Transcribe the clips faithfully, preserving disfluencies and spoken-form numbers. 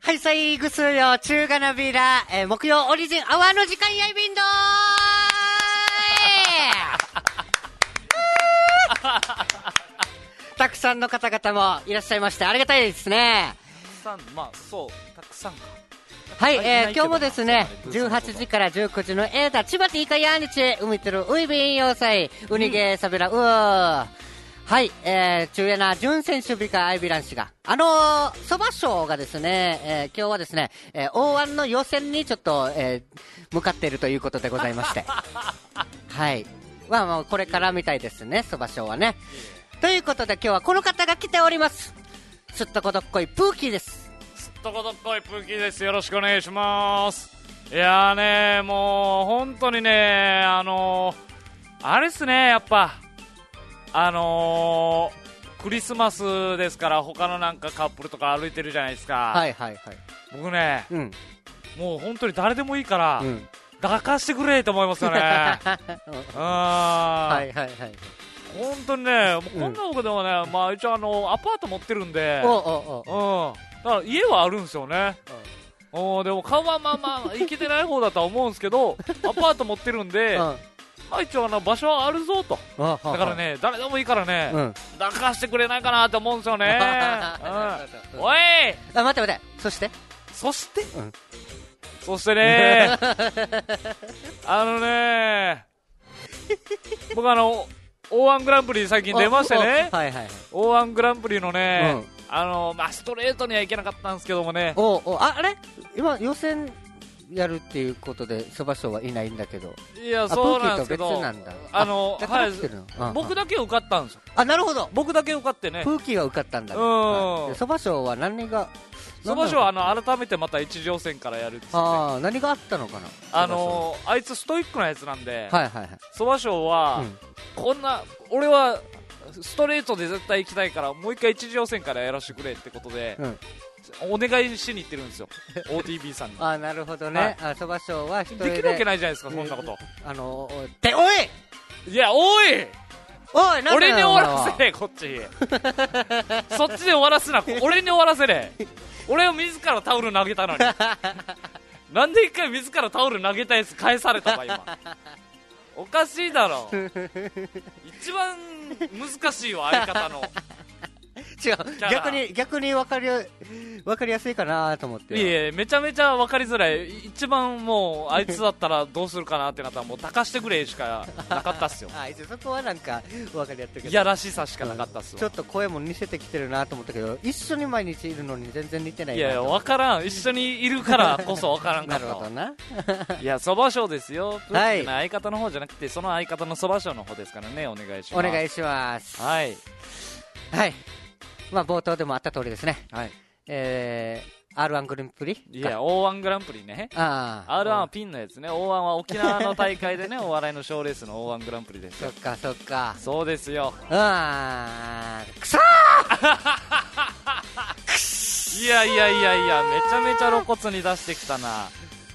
開催ぐすよ、中華なびら、えー、木曜オリジンアワーの時間やいびんどーたくさんの方々もいらっしゃいましてありがたいですね。 たくさん、まあそうたくさんか。 はい、えー、今日もですねじゅうはちじからじゅうくじの映画千葉ティーカヤニチ海てるウイビン要塞ウニゲーサビラウーはい、えー、中夜な準選手ビカアイビラン氏があのー、そば賞がですね、えー、今日はですね、えー、オーワンの予選にちょっと、えー、向かっているということでございましてはいまあまあこれからみたいですねそば賞はね。ということで今日はこの方が来ております。すっとこどっこいプーキーです。 すっとこどっこいプーキーです。よろしくお願いします。いやーねもう本当にねあのー、あれっすねやっぱあのー、クリスマスですから他のなんかカップルとか歩いてるじゃないですか。 はいはいはい。 僕ね、うん、もう本当に誰でもいいから、うん、抱かしてくれと思いますよね。うんはいはいはい。本当にね、もうこんな僕でもね、うん、まあ一応あのアパート持ってるんで、おうおうおう、うん、だから家はあるんですよね。うん、おでも顔はまあまあ生きてない方だとは思うんですけど、アパート持ってるんで。うんまあ、一応あの場所はあるぞと。だからね誰でもいいからね、うん、抱かしてくれないかなって思うんですよね。うん、おいあ待って待ってそしてそして、うん、そしてねあのね僕あの オーワン グランプリ最近出ましてね、はいはい、オーワン グランプリのね、うん、あのまあ、ストレートにはいけなかったんですけどもね。 おお あ, あれ今予選やるっていうことでそば賞はいないんだけど。 いやそうなんですけどなんだあのはい、僕だけ受かったんですよ。 あなるほど僕だけ受かってねプーキーが受かったんだね。そば賞は何がそば賞はあの改めてまた一次予選からやるっつって、ね、 あ何があったのかな。 あのー、あいつストイックなやつなんでそば賞は、 うん、こんな俺はストレートで絶対行きたいからもう一回一次予選からやらせてくれってことで、うんお願いしに行ってるんですよオーティービー さんに。 あなるほどね。あそば賞は一人でできるわけないじゃないですかそんなこと。 あのっておいいやおいおい俺に終わらせれこっちそっちで終わらすな俺に終わらせれ。俺を自らタオル投げたのになんで一回自らタオル投げたやつ返されたか今おかしいだろ一番難しいわ相方の違う逆に逆に分かりや分かりやすいかなと思って。 いえめちゃめちゃ分かりづらい。一番もうあいつだったらどうするかなってなったらもう抱かしてくれしかなかったっすよあそこはなんか分かりやすいけどいやらしさしかなかったっすわ、 うん、ちょっと声も似せてきてるなと思ったけど一緒に毎日いるのに全然似てないな。 いやいや分からん一緒にいるからこそ分からんかったなるほどな。 いやそば賞ですよプーチンの相方の方じゃなくてその相方のそば賞の方ですからね。お願いします。 お願いします。 はいはいまあ冒頭でもあった通りですね。はいえー、アールワン グランプリいや オーワン グランプリね。あ アールワン はピンのやつね。 オーワン は沖縄の大会でねお笑いの賞レースの オーワン グランプリですよ。 そっかそっかそうですよ。 あーくそーいやいやいやいやめちゃめちゃ露骨に出してきたな。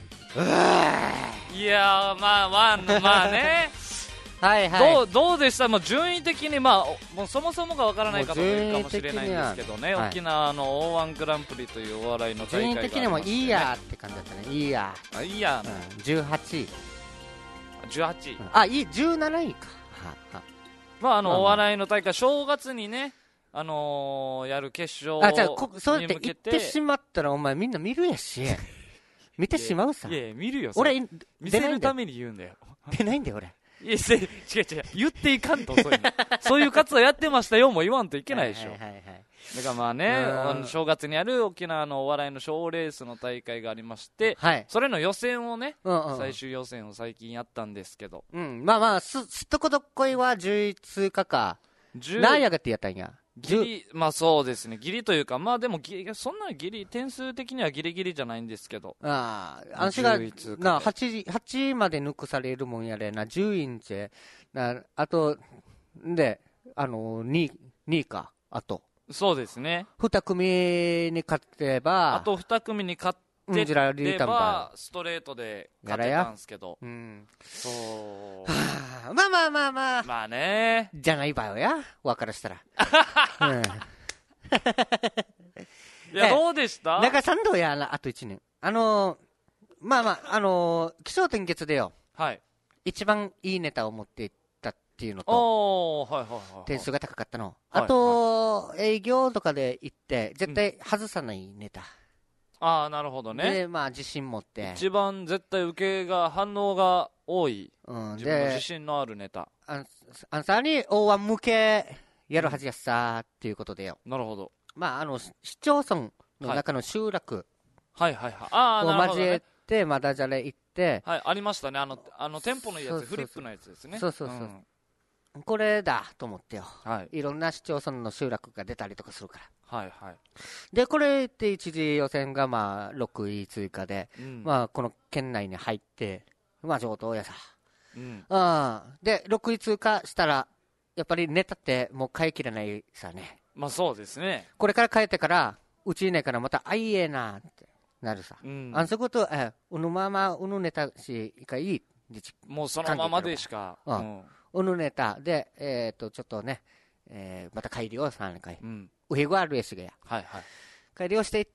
いやまあまあまあねはいはい、 どう、どうでした。もう順位的に、まあ、もうそもそもがわからない方もいるかもしれないんですけどね、はい、沖縄の オーワン グランプリというお笑いの大会がありまして、ね、 順位的にもいいやって感じだったね。いいやあいいや、 うん、じゅうはちいじゅうはちい、 うん、あいいじゅうなないかははまああの、まあまあ、お笑いの大会正月にねあのー、やる決勝に向けて。あじゃあこそうやって言ってしまったらお前みんな見るやし見てしまうさ。 いやいや見るよ俺見せるために言うんだよ出ないんだよ俺いや違う違う言っていかんとそういうそういう活動やってましたよも言わんといけないでしょ。はいはいはいはい、だからまあねあの正月にある沖縄のお笑いの賞レースの大会がありまして、はい、それの予選をね、うんうん、最終予選を最近やったんですけど、 うん、まあまあ す, すっとこどっこいはじゅうい通過か何やがってやったんや。 ギリまあそうですねギリというかまあでもギリそんなギリ点数的にはギリギリじゃないんですけど、 あああんがな 8, 8位まで抜くされるもんやれなじゅういんちなあとであの 2, 2位かあとそうですねに組に勝てばあとに組に勝ってればストレートで勝てたんですけど、うん、そう、 はあ、まあまあまあまあまあねじゃない場合やわからしたら、うん、 いや、どうでした？ 中山道やな、あといちねん。あのー、まあまあ、あのー、気象転結でよ。はい。一番いいネタを持っていったっていうのと、 おー、はいはいはい。 点数が高かったの。あと、はいはい、営業とかで行って、絶対外さないネタ。うん、 ああ、なるほどね。 で、まあ、自信持って。 一番絶対受けが、反応が多い。うん、自分の自信のあるネタ。 あアンサーに大腕向けやるはずやっさーっていうことでよ。 なるほど。 まあ、あの、市町村の中の集落。 はいはいはい。ああ、なるほど、ね。 交えて、まあ、ダジャレ行って。 はい、ありましたね。あの、あの、店舗のやつ、フリップのやつですね。 そうそうそう。うん、これだと思ってよ。はい。いろんな市町村の集落が出たりとかするから。はいはい。で、これって一次予選がまあ、ろくい追加で、うん、まあ、この県内に入って、まあ、上等やさ。うん。あで、ろくい通過したら、やっぱりネタってもう変えきれないさね。 まあそうですね。 これから帰ってから、うちいないからまた、あいえなってなるさ。うん。あんそこと、え、うぬまま、うぬネタし、いかいい。 もうそのままでしか。 うん。うぬネタで、えっと、ちょっとね、えー、また帰りをさんかい。うん。うへごあるえしがや。はいはい。帰りをしていって、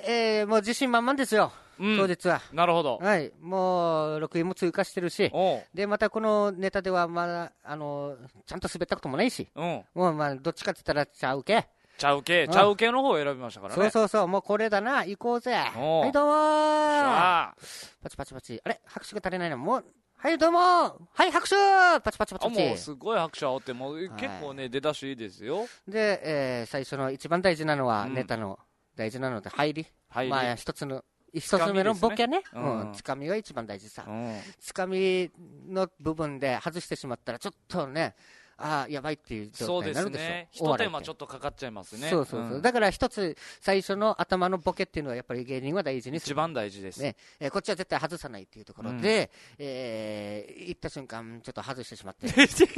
えー、もう自信満々ですよ。うん、当日は。 なるほど。 はい。もう、ろくいも通過してるし。で、またこのネタでは、まだ、あの、ちゃんと滑ったこともないし。うん。もう、まあ、どっちかって言ったら、ちゃうけ。 ちゃうけ、ちゃうけの方を選びましたからね。 そうそうそう。もうこれだな。行こうぜ。はい、どうもー。パチパチパチ。あれ拍手が足りないな。もう、はい、どうもー。はい、拍手パチパチパチパチ。 もう、すごい拍手煽って、もう、結構ね、出だしいいですよ。 で、えー、最初の一番大事なのは、ネタの、大事なので、入り。入り。まあ、一つの、一つ目のボケね。うん。つかみが一番大事さ。つかみの部分で外してしまったら、ちょっとね、ああ、やばいっていう状態になるでしょ。そうですね。 一手間ちょっとかかっちゃいますね。 そうそうそう。だから一つ、最初の頭のボケっていうのはやっぱり芸人は大事にする。 一番大事です。ね。 えー、こっちは絶対外さないっていうところで、うん、えー、行った瞬間、ちょっと外してしまって。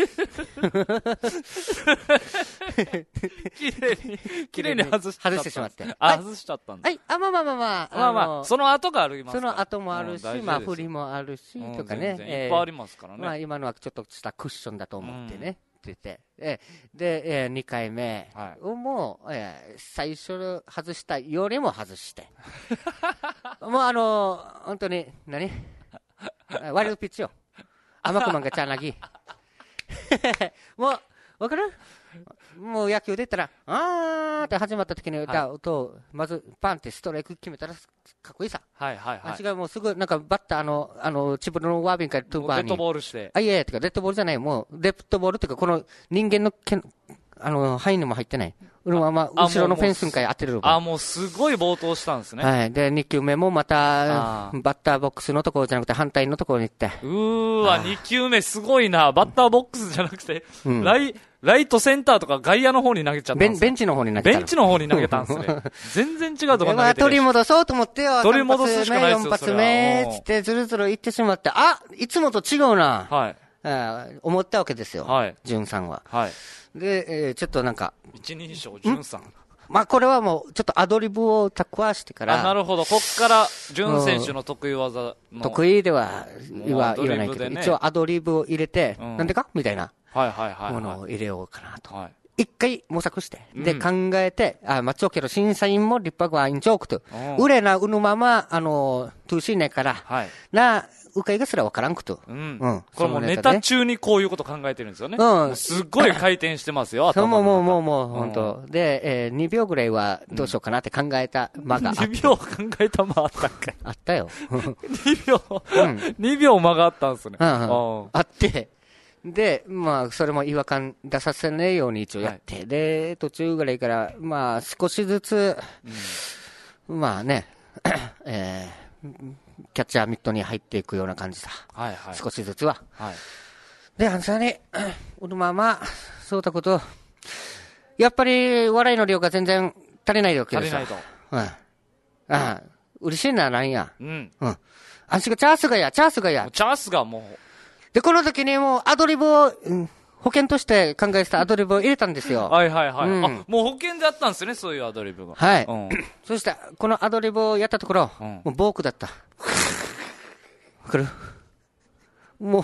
きれいに、きれいに外し外してしまって。 あ、外しちゃったんだ。 はい。あ、まあまあまあまあ。 まあまあ、その後がありますから。その後もあるし、まあ、振りもあるし、とかね。 いっぱいありますからね。 まあ、今のはちょっとしたクッションだと思ってね。って言って、で、えー、にかいめをもう、えー、最初外したよりも外して、もうあのー、本当に、何ワイルドピッチよ。甘くまんがチャーナギ。もう、わかるもう野球で言ったら、あーって始まった時に歌うと、はい、まずパンってストライク決めたらかっこいいさ。はいはいはい。違う、もうすぐなんかバッターの、あの、チブルのワービンからトゥーバーに。 デッドボールして。 あ、いやいや、てかデッドボールじゃない、もう、デッドボールっていうか、この人間のけん、あの、範囲にも入ってない。俺はまあ、後ろのフェンスに当てる。 あ、もうすごい暴投したんですね。 はい。で、に球目もまた、バッターボックスのところじゃなくて反対のところに行って。 うーわ、に球目すごいな。バッターボックスじゃなくて、うん、ライ、ライトセンターとか外野の方に投げちゃったんです。 ベンチの方に投げた。 ベンチの方に投げたんですね。全然違うところに投げてる。 まあ、取り戻そうと思ってよ。 取り戻すしかないですよ。 よん発目、つってずるずる行ってしまって、あ、いつもと違うな。はい。あ思ったわけですよ。はい。ジュンさんは。はい。で、えー、ちょっとなんか。 一人称、ジュンさん。 まあ、これはもう、ちょっとアドリブを蓄えしてから。 あ、なるほど。こっから、ジュン選手の得意技の。 得意では言わないけど、ね、一応アドリブを入れて、うん、なんでかみたいな。はいはいはい。ものを入れようかなと。はい。一回模索して、で、うん、考えて、あ、まあ、ちょけど審査員も立派はインチョークと。売れな、うぬまま、あの、トゥーシーネから、はい。な、うかいがすらわからんくと。うん。うん。 これもうネタ中にこういうこと考えてるんですよね。うん。すっごい回転してますよ、 頭の中。もうもうもうもう、ほんと。で、えー、にびょうぐらいはどうしようかなって考えた間があった。 にびょう考えた間あったっけあったよ。 にびょう、うん、にびょう間があったんですね。うん、 うん。あって、で、まあ、それも違和感出させないように一応やって、はい、で、途中ぐらいから、まあ、少しずつ、うん、まあね、えー、キャッチャーミットに入っていくような感じさ。はいはい。少しずつは。はい。で、あんさに、このまま、そうたこと、やっぱり、笑いの量が全然足りないわけですよ。足りないと。うん。ああ、嬉しいな、なんや。うん。うん。あんしがチャースがや、チャースがや。 チャースがもう。 で、この時にもうアドリブを、うん、保険として考えてたアドリブを入れたんですよ。 はいはいはい。うん、あ、もう保険であったんですね、そういうアドリブが。 はい。うん、そして、このアドリブをやったところ、うん、もうボークだった。わかる？も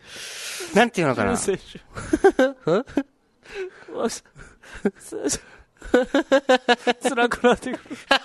う、なんていうのかな。 辛くなってくる。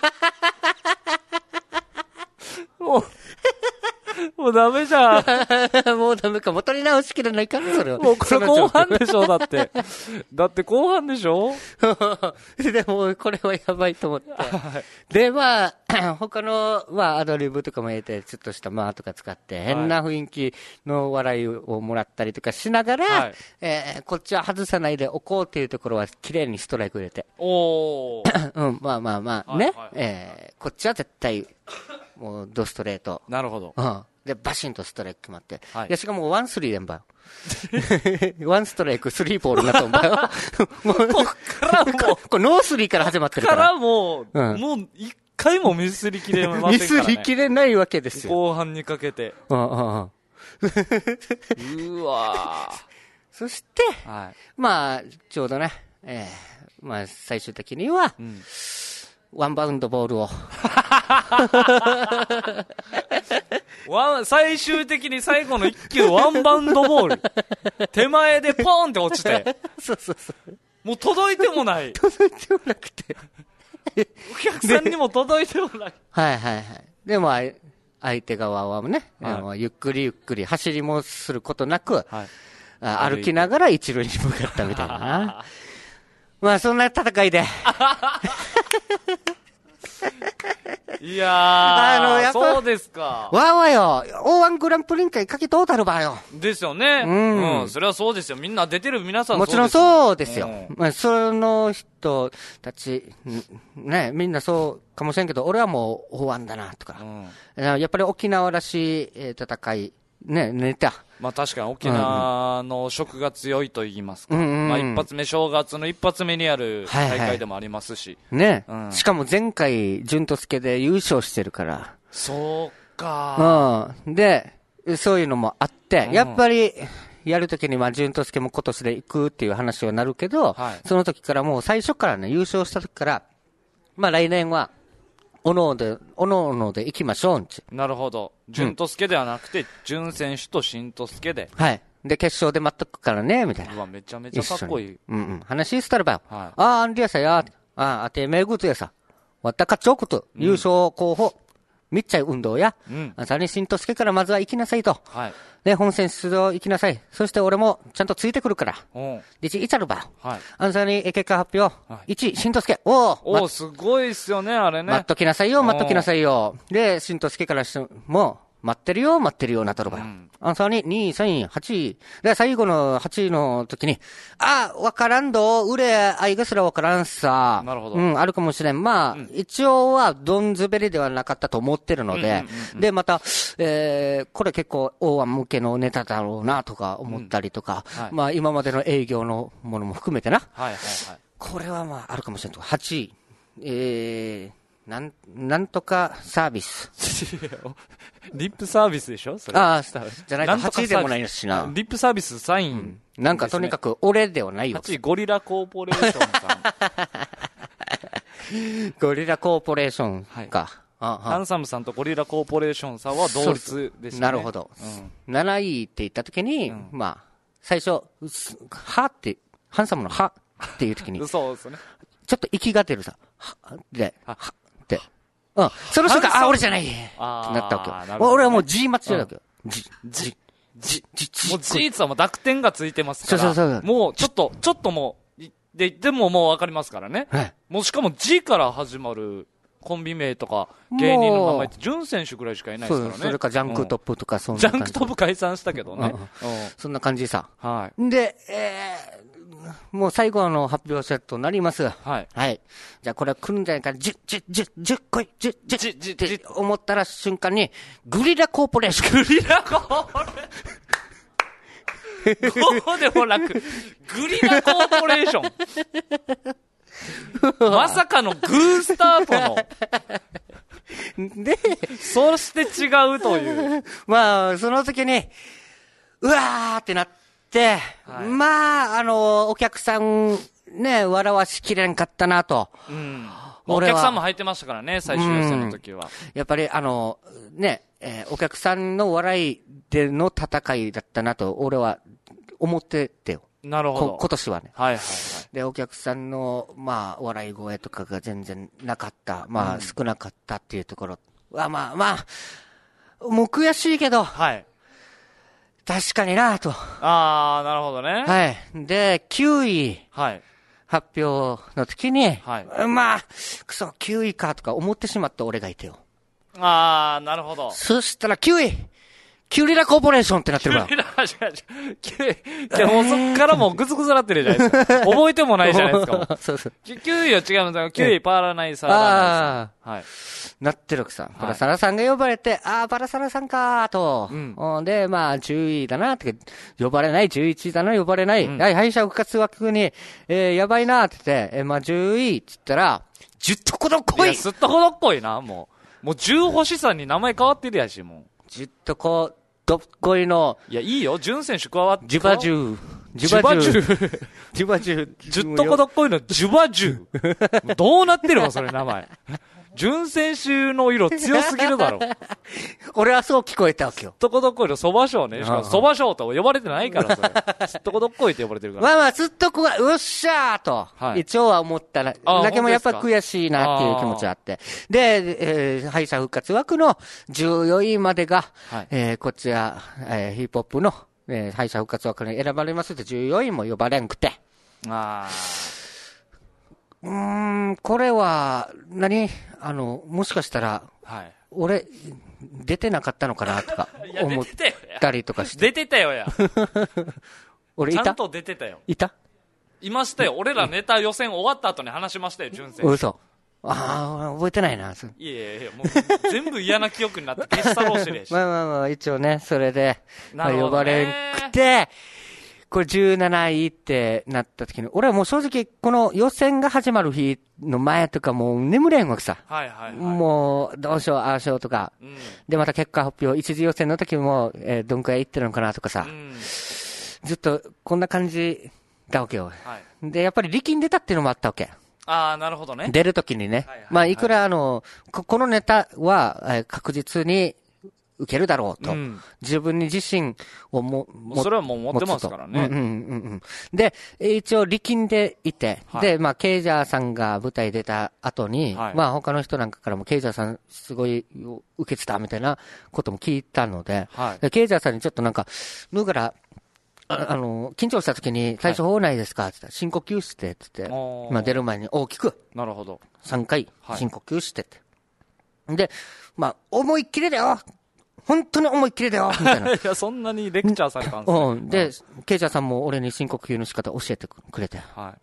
もう、もうダメじゃん。 もうダメか。もう取り直しきれないかそれは。 もうこれ後半でしょだって。だって後半でしょでも、これはやばいと思って。で、まあ、他の、まあ、アドリブとかも入れて、ちょっとしたまあとか使って、変な雰囲気の笑いをもらったりとかしながら、はい、えー、こっちは外さないでおこうっていうところは、綺麗にストライク入れて。 おー。 うん、まあまあまあ、ね。はいはい、えー、こっちは絶対、もう、ドストレート。 なるほど。 うん。で、バシンとストライク決まって。はい。で、しかもワンスリー連番。ワンストライク、スリーボールになったんだよ。もう、こっからもう、これノースリーから始まってるから。 からもう、うん、もう、一回もミスりきれませんからね。ミスりきれないわけですよ。 後半にかけて。 うんうんうん。 うわー。 そして、はい、まあ、ちょうどね、えー、まあ、最終的には、うん、ワンバウンドボールを。 ワン、最終的に最後の一球ワンバウンドボール。手前でポーンって落ちて。 そうそうそう。 もう届いてもない。 届いてもなくて。 お客さんにも届いてもない。 はいはいはい。でも、相手側はね、はい、ゆっくりゆっくり走りもすることなく、はい、歩きながら一塁に向かったみたいな。まあ、そんな戦いで。 いやー、あの、やっぱそうですか。 わーわよ、オーワン グランプリ会かけとうたるばよ。 ですよね。うん。うん、それはそうですよ。みんな出てる皆さんもちろんそうですよ。うん、まあ、その人たち、ね、みんなそうかもしれんけど、俺はもう オーワン だな、とか、うん。やっぱり沖縄らしい戦い、ね、ネタ。 まあ確かに沖縄の食が強いと言いますか。うんうん、まあ一発目、正月の一発目にある大会でもありますし。 はいはい、ね、うん。しかも前回、順と助で優勝してるから。 そうか。 うん。で、そういうのもあって、うん、やっぱり、やるときにまあ順と助も今年で行くっていう話はなるけど、はい、その時からもう最初からね、優勝した時から、まあ来年は、おのおで、おのおので行きましょう。 なるほど。順と助ではなくて、順選手と新と助で。 はい。で、決勝で待っとくからね、みたいな。 うわ、めちゃめちゃかっこいい。 うんうん。話したらばよ。はい。ああ、アンディアさや。ああ、あてめえぐつやさ。わったかっちょくと、優勝候補。みっちゃい運動や。うん。あさに新と助からまずは行きなさいと。はい。で、本戦出場行きなさい。そして俺もちゃんとついてくるから。うん。で、いちあるば。はい。あんさに結果発表。はい。いち、新と助。おー。 おー、すごいっすよね、あれね。 待っときなさいよ、待っときなさいよ。で、新と助からしても、待ってるよ、待ってるよ、なっとるばよ。うん。あんさにに、さん、はち。で、最後のはちいの時に、あ、わからんど、売れ、あいがすらわからんさ。 なるほど。 うん、あるかもしれん。まあ、うん、一応は、どんずべりではなかったと思ってるので、うんうんうんうん、で、また、えー、これ結構、オーワン向けのネタだろうな、とか思ったりとか、うんはい、まあ、今までの営業のものも含めてな。はいはいはい。これはまあ、あるかもしれんと。はちい。えー、なん、なんとかサービス。 リップサービスでしょそれ。 ああ、じゃないとはちいでもないしな。 リップサービスサイン、うん。 なんかとにかく俺ではないよ。 はちいゴリラコーポレーションさん。ゴリラコーポレーションか。はいああハンサムさんとゴリラコーポレーションさんは同率でしたね。 なるほど。うん、なないって言ったときに、うん、まあ、最初、はって、ハンサムのはっていうときに、 そうですね。 ちょっと息が出るさ、はで、はって。うん。その瞬間、あ、俺じゃないってなったわけよ。ね、俺はもう G 待ちだわけよ。G、 G、G、G、もう G はもう濁点がついてますから。そうそうそう。もうちょっと、ちょっともう、で、でももうわかりますからね。はい。もうしかも G から始まるコンビ名とか芸人の名前って、ジュン選手ぐらいしかいないですからね。 それかジャンクトップとかそんな感じ。ジャンクトップ解散したけどね。 うんうん、そんな感じさ。はい。で、えー、もう最後の発表セットになります。はい。はい。じゃあこれは来るんじゃないか、じゅう、じゅう、じゅう、じゅう来い、じゅう、じゅう、じゅうって思ったら瞬間に、グリラコーポレーション。 グリラコーポレーション。こうでもなく、グリラコーポレーション。まさかのグースタートの。で、そして違うという。 まあ、その時に、うわーってなって、はい、まあ、あの、お客さん、ね、笑わしきれんかったなと。うん。 お客さんも入ってましたからね、最終予選の時は。 やっぱり、あの、ね、えー、お客さんの笑いでの戦いだったなと、俺は思っててよ。 なるほど。 今年はね。 はいはいはい。 で、お客さんの、まあ、笑い声とかが全然なかった。まあ、うん、少なかったっていうところは、まあまあ、もう悔しいけど、はい。確かになぁと。 あー、なるほどね。 はい。で、きゅうい。はい。発表の時に、はい。まあ、くそ、きゅういかとか思ってしまった俺がいてよ。 あー、なるほど。 そしたらきゅういキュリラコーポレーションってなってるから。 キュリラ、違う違う。キュリ、もうそっからもうグズグズなってるじゃないですか。覚えてもないじゃないですか。そうそう。キュウイは違うんだよ。キュウイパーラナイサーラナイサー。はい。なってるくさ。バラサラさんが呼ばれて、ああ、バラサラさんかーと。うん。で、まあ、じゅういだなって、呼ばれない、じゅういちいだな、呼ばれない。はい、敗者復活枠に、えー、やばいなーって言って、えー、まあ、じゅういって言ったら、じゅっとこどっこい。 いや、すっとこどっこいな、もう。もうじゅう星さんに名前変わってるやし、もう。 じゅっとこどっこいの。 いや、いいよ。ジュン選手加わって。 ジュバジュ。ジュバジュ。ジュバジュ。 じゅっとこどっこいのジュバジュ。どうなってるわ、それ名前。ジュン選手の色強すぎるだろ。 俺はそう聞こえたわけよ。 すっとこどっこいのそばしょうね。しかもそばしょうと呼ばれてないから、それ。すっとこどっこいって呼ばれてるから。 まあまあ、すっとこが、うっしゃーと、はい、一応は思ったら、だけもやっぱ悔しいなっていう気持ちがあって。で、えー、敗者復活枠のじゅうよんいまでが、はい、えー、こちら、えー、ヒップホップの、えー、敗者復活枠に選ばれますってじゅうよんいも呼ばれんくて。あー。うーん、これは、何あの、もしかしたら、はい、俺、出てなかったのかなとか、思ったりとかして。 出てたよや。 俺いた？ ちゃんと出てたよ。 いた？ いましたよ。俺らネタ予選終わった後に話しましたよ、純正。 嘘。ああ、覚えてないな。 いやいやいや、もう全部嫌な記憶になって消し去ろうしてるやし。 まあまあまあ、一応ね、それで、まあ、呼ばれんくて、これじゅうなないってなった時に、俺はもう正直、この予選が始まる日の前とかもう眠れんわけさ。はいはいはい。もう、どうしよう、ああしようとか。うん、で、また結果発表、一次予選の時も、えー、どんくらい行ってるのかなとかさ。うん、ずっと、こんな感じだわけよ。はい、で、やっぱり力んでたっていうのもあったわけ。 ああ、なるほどね。 出る時にね。はいはいはい、まあ、いくらあの、こ、このネタは、えー、確実に、受けるだろうと、うん。自分に自信をも、 もそれはもう持ってますからね。 うんうんうんうん。で、一応力んでいて、はい、で、まあ、ケイジャーさんが舞台出た後に、はい、まあ、他の人なんかからもケイジャーさんすごい受けてたみたいなことも聞いたので、はい、でケイジャーさんにちょっとなんか、脱ぐからあ、あの、緊張した時に対処法ないですかって言ったら、深呼吸してって言って、まあ、出る前に大きく。 なるほど。 さんかい、深呼吸してって。はい、で、まあ、思いっきりだよ本当に思いっきりだよみたいな。 いや、そんなにレクチャーされたんですね。 うん。で、ケイジャーさんも俺に深呼吸の仕方教えてくれて。はい。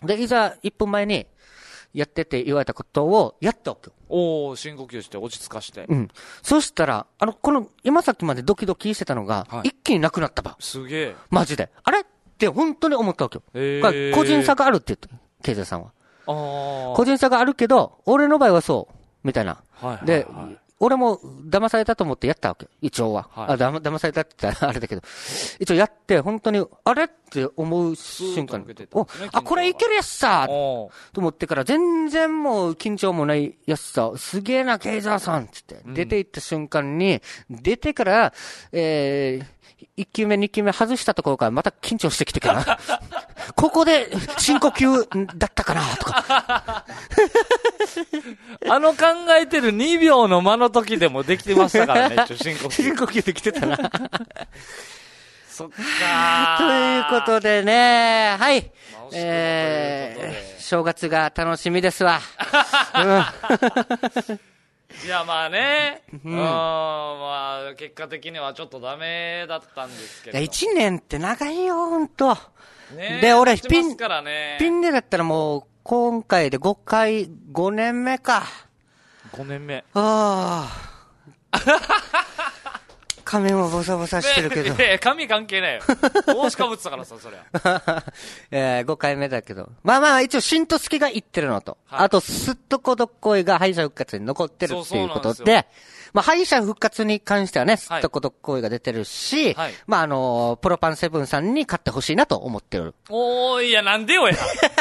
で、いざいっぷんまえに、やってって言われたことをやっておく。 おー、深呼吸して落ち着かして。 うん。そしたら、あの、この、今さっきまでドキドキしてたのが、はい、一気になくなったば。 すげえ。 マジで。あれって本当に思ったわけよ。へー。個人差があるって言って、ケイジャーさんは。あー。個人差があるけど、俺の場合はそう。みたいな。はいはいはい。で、俺も騙されたと思ってやったわけ。一応は。はい、あ、だま、騙されたって言ったらあれだけど。一応やって、本当に、あれって思う瞬間に。お、あ、これいけるやつさと思ってから、全然もう緊張もないやつさ、すげえな、ケイジャーさんって言って、うん、出て行った瞬間に、出てから、えー、一球目、二球目外したところからまた緊張してきてから、ここで深呼吸だったかなとか。 あの考えてるにびょうの間の時でもできてましたからね、深呼吸。 深呼吸できてたな。 そっかー。 ということでね、はい。えー、正月が楽しみですわ。うん、 いや、まあね。うん。まあ、結果的にはちょっとダメだったんですけど。 一年って長いよ、ほんと。ね、で、俺、ピン、 ね、 ピンでだったらもう、今回でごかい、ごねんめか。 ごねんめ。 ああ。髪もボサボサしてるけど。 ね、髪関係ないよ。帽子かぶってたからさ、そりゃ。 えー、ごかいめだけど。まあまあ、一応、新とすけが言ってるのと。はい、あと、すっとこどっこいが敗者復活に残ってるっていうことで、そうそうでまあ、敗者復活に関してはね、すっとこどっこいが出てるし、はい、まあ、あのー、プロパンセブンさんに勝ってほしいなと思ってる。 おー、いや、なんでよや。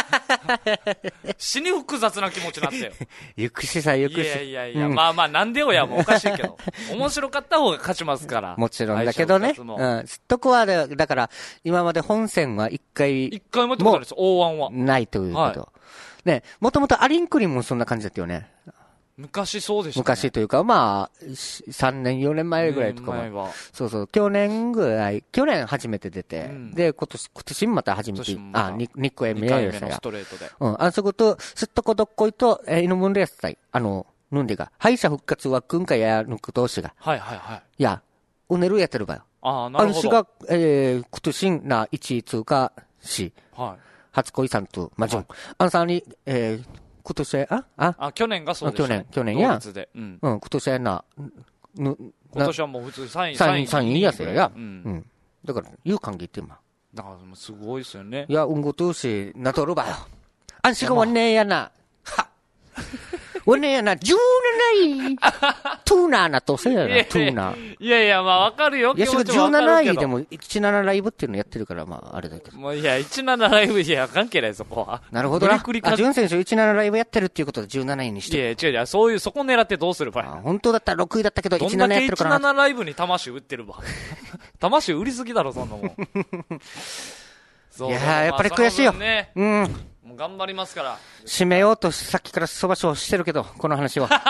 死に複雑な気持ちになったよ。 ゆくしさ、ゆくし。いやいやいや、うん、まあまあ、なんでよや、もうおかしいけど。面白かった方が勝ちますから。 もちろんだけどね。うん。とこは、だから、今まで本戦は一回。 一回もやったことないです、オーワンは。 ないということ。はい、ね、もともとアリンクリンもそんな感じだったよね。 昔そうでしたね。 昔というか、まあ、さんねん、よねんまえぐらいとかも。そうそう、去年ぐらい、去年初めて出て、うん、で、今年、今年また初めて、あ、に、にこえめやよさや。 ストレートで。 うん、あそこと、すっとこどっこいと、えー、犬分レース隊、あの、ぬんでが、敗者復活はくんかやぬく同士が。 はいはいはい。 いや、うねるやってるばよ。 ああ、なるほど。 あんしが、えー、今年な、いち通過し、 はい。 初恋さんと、まじゅん。あんさんに、えー、今年あああ、去年がそうでした、 ね。去年、去年や。 うん。 うん、今年はな、 ぬ、今年はもう普通さんい。 さんい、さんいやせやや。うん。うん。だから、言う感じって今。 だから、すごいですよね。 いや、うんごとうし、なとるばよ。あんしがわねえやな。はわねえやな、じゅうなない。トゥーナーなとせやな、トゥーナー。 いやいや、まあわかるよ。 いや、しかじゅうなないでも、いちななライブっていうのやってるから、まあ、あれだけど。 もういや、いちななライブ、いや、関係ない、そこは。 なるほどな。あ、ジュン選手いちななライブやってるっていうことでじゅうなないにして。 いや、違う違う、そういう、そこ狙ってどうする場合。 本当だったらろくいだったけど、いちななやってるからな。 どんだけいちななライブに魂売ってるわ。魂売りすぎだろ、そんなもん。 そういやー、やっぱり悔しいよ。ね、うん。 もう頑張りますから。 締めようとさっきからそばしょうしてるけど、この話は。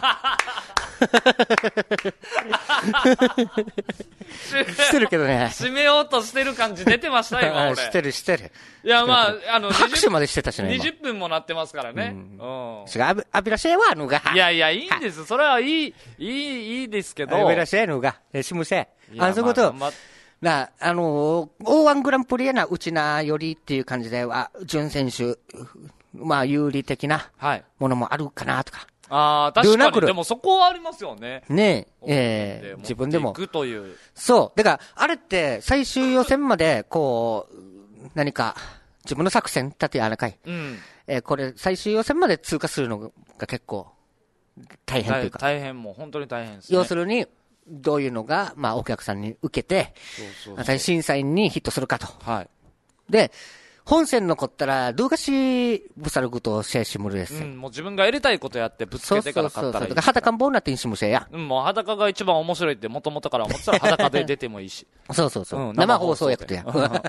してるけどね。 締めようとしてる感じ出てました今俺。 してるしてる。 いやまああの拍手までしてたしね。 にじゅっぷんもなってますからね。うん。 違うアビラシェはあのが。 いやいやいいんです。それはいいいいいいですけど。 アビラシェのがしむせ。あそういうこと。なあのオーワングランプリやなうちなよりっていう感じでは準選手まあ有利的なものもあるかなとか。 ああ、確かに。でもそこはありますよね。 ねえ、えー、自分でも。 行くという。 そう。だから、あれって最終予選まで、こう、何か、自分の作戦立てやなかい。うん。えー、これ、最終予選まで通過するのが結構、大変というか。 大変、もう本当に大変ですね。 要するに、どういうのが、まあ、お客さんに受けて、そうそうそう審査員にヒットするかと。はい。で、本戦残ったら、どうかし、ぶさることをシェアしむるです。 うん、もう自分がやりたいことやってぶつけてから勝ったらいい。 そうそうそう。裸んぼうなってんしむせや。 うん、もう裸が一番面白いってもともとから思ってたら裸で出てもいいし。 そうそうそう。うん、生放送やくとや。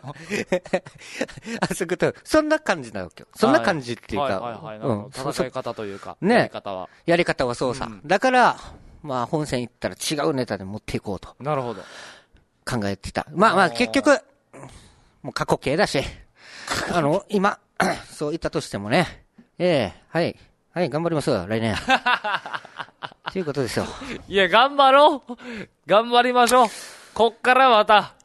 あ、そういうこと、そんな感じなわけよ。そんな感じっていうか。 はいはいはい。うん。戦い方というか。ね。やり方は。 やり方はそうさ。だから、まあ本戦行ったら違うネタで持っていこうと。 なるほど。 考えてた。まあまあ結局、もう過去形だし。あの、今、そう言ったとしてもね、ええー、はい、はい、頑張りますよ、来年。ということですよ。 いや、頑張ろう頑張りましょうこっからまた。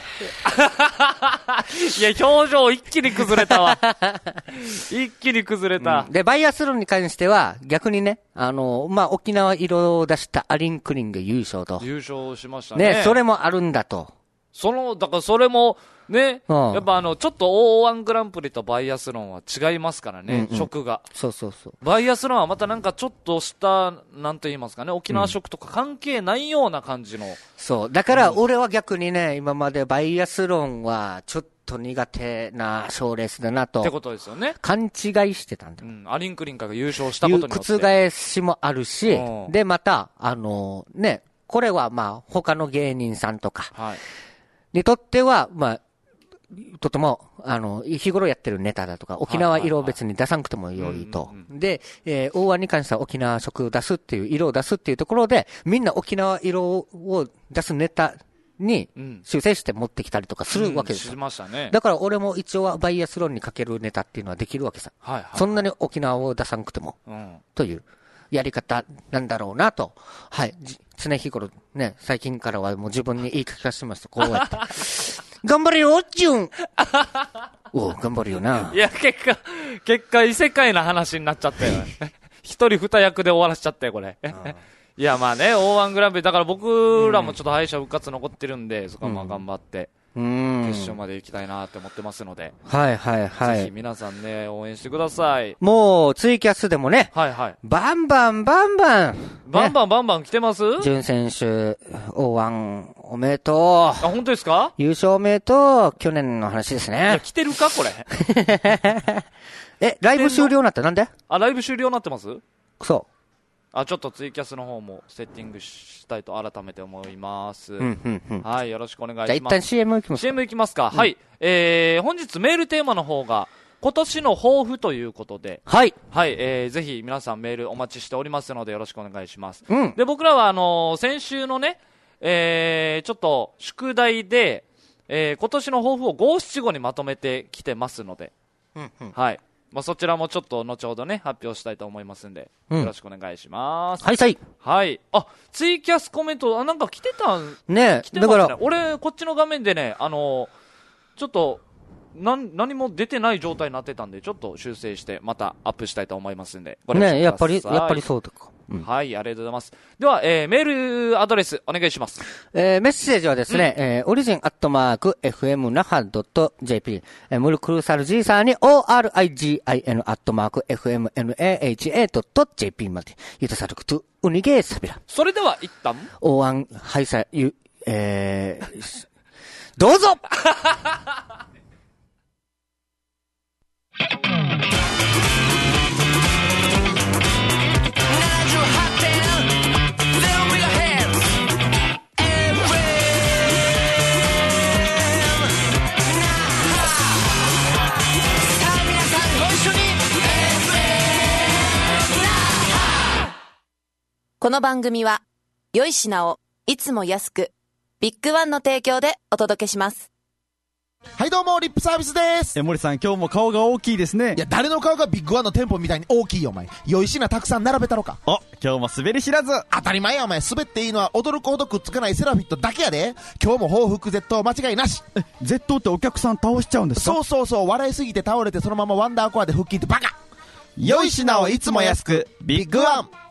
いや、表情一気に崩れたわ。一気に崩れた、 うん。で、バイアスロンに関しては、逆にね、あの、まあ、沖縄色を出したアリンクリンが優勝と。 優勝しましたね。 ね、それもあるんだと。 その、だからそれも、ね、うん、やっぱあの、ちょっと オーワン グランプリとバイアスロンは違いますからね、うんうん、食が。 そうそうそう。 バイアスロンはまたなんかちょっとした、なんと言いますかね、沖縄食とか関係ないような感じの。うん、 そう。だから俺は逆にね、今までバイアスロンはちょっと苦手な賞レースだなと。 ってことですよね。 勘違いしてたんだ。 うん。アリンクリンカが優勝したことによって。 覆しもあるし、うん、で、また、あのー、ね、これはまあ、他の芸人さんとか、はい、にとっては、まあ、とても、あの、日頃やってるネタだとか、沖縄色を別に出さなくても良いと。で、えー、オーワンに関しては沖縄色を出すっていう、色を出すっていうところで、みんな沖縄色を出すネタに修正して持ってきたりとかするわけですよ。 うん、しましたね。 だから俺も一応はバイアスロンにかけるネタっていうのはできるわけさ。はいはいはい、そんなに沖縄を出さなくても、うん、というやり方なんだろうなと。はい。常日頃ね、最近からはもう自分に言い聞かせますと、こうやって。頑張れよ、ジュンお頑張るよな。 いや、結果、結果異世界な話になっちゃったよ。一人二役で終わらしちゃったよ、これ。いや、まあね、オーワン グランプリ、だから僕らもちょっと敗者復活残ってるんで、うん、そこはまあ頑張って、うん、決勝まで行きたいなって思ってますので。 はいはいはい。 ぜひ皆さんね、応援してください。 もう、ツイキャスでもね、はいはい。バンバンバンバン。 バンバンバンバン来てます？ 準選手、オーワン、 おめでとう。あ、 本当ですか？ 優勝おめでとう。去年の話ですね。いや、 来てるかこれ。 え、ライブ終了になってなんで？ あ、ライブ終了になってます？ そう。 あ、ちょっとツイキャスの方もセッティングしたいと改めて思います。 うんうんうん、 はい、よろしくお願いします。 じゃあ一旦 シーエム いきますか。 シーエム いきますか。うん、はい。えー、本日メールテーマの方が、今年の抱負ということで、 はい。 はい、えー、ぜひ皆さんメールお待ちしておりますのでよろしくお願いします。 うん。 で、僕らはあのー、先週のね、えー、ちょっと宿題で、えー、今年の抱負を五七五にまとめてきてますので、 うんうん、 はい。まあ、そちらもちょっと後ほどね、発表したいと思いますんで、うん、よろしくお願いします。 はい、はい。 はい。あ、ツイキャスコメント、あ、なんか来てたんねえ、 来てますね。だから、俺、こっちの画面でね、あのー、ちょっと、な何も出てない状態になってたんでちょっと修正してまたアップしたいと思いますんでご了承ください。 ね、やっぱりやっぱりそうだか、 うん、はい、ありがとうございます。では、えー、メールアドレスお願いします。 えー、メッセージはですね、うん、えー、オリジンアットマーク エフエムナハドットジェーピー、えー、ムルクルサル G さんに オーアールアイジーアイエヌ アットマーク エフエムナハドットジェーピー までゆたさるくとウニゲーサビラ。 それでは一旦おわんはいさゆえー、どうぞ。 この番組は良い品をいつも安くビッグワンの提供でお届けします。 はいどうもリップサービスです。 え森さん今日も顔が大きいですね。 いや誰の顔がビッグワンの店舗みたいに大きいよお前。良い品たくさん並べたろか。 お今日も滑り知らず。 当たり前やお前。滑っていいのは驚くほどくっつかないセラフィットだけやで。今日も報復絶倒間違いなし。 え絶倒ってお客さん倒しちゃうんですか？ そうそうそう。笑いすぎて倒れてそのままワンダーコアで腹筋ってバカ。 良い品をいつも安くビッグワン。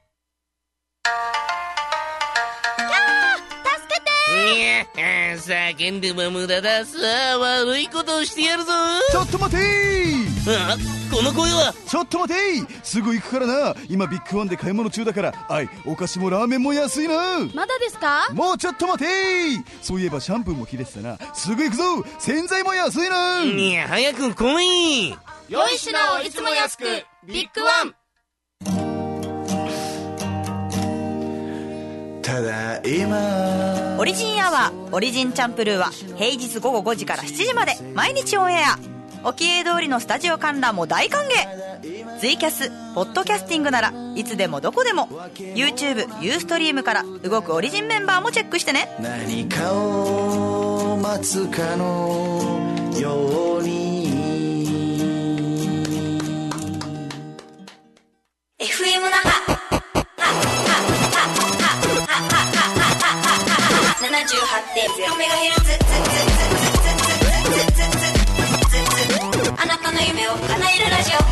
叫んでも無駄だ。さあ悪いことをしてやるぞ。 ちょっと待てー。 あ、この声は。 ちょっと待てー。すぐ行くからな。今ビッグワンで買い物中だから。はい、お菓子もラーメンも安いな。 まだですか？ もうちょっと待てー。そういえばシャンプーも切れてたな。すぐ行くぞ。洗剤も安いな。 いや早く来い。 良い品をいつも安くビッグワン。 ただいまオリジンアワーオリジンチャンプルーは平日午後ごじからしちじまで毎日オンエア。おきえ通りのスタジオ観覧も大歓迎。ツイキャスポッドキャスティングならいつでもどこでも YouTube ユーストリームから動くオリジンメンバーもチェックしてね。 何かを待つかのようにエフエム 那覇ななじゅうはちてんゼロメガヘルツ。あなたの夢を叶えるラジオ。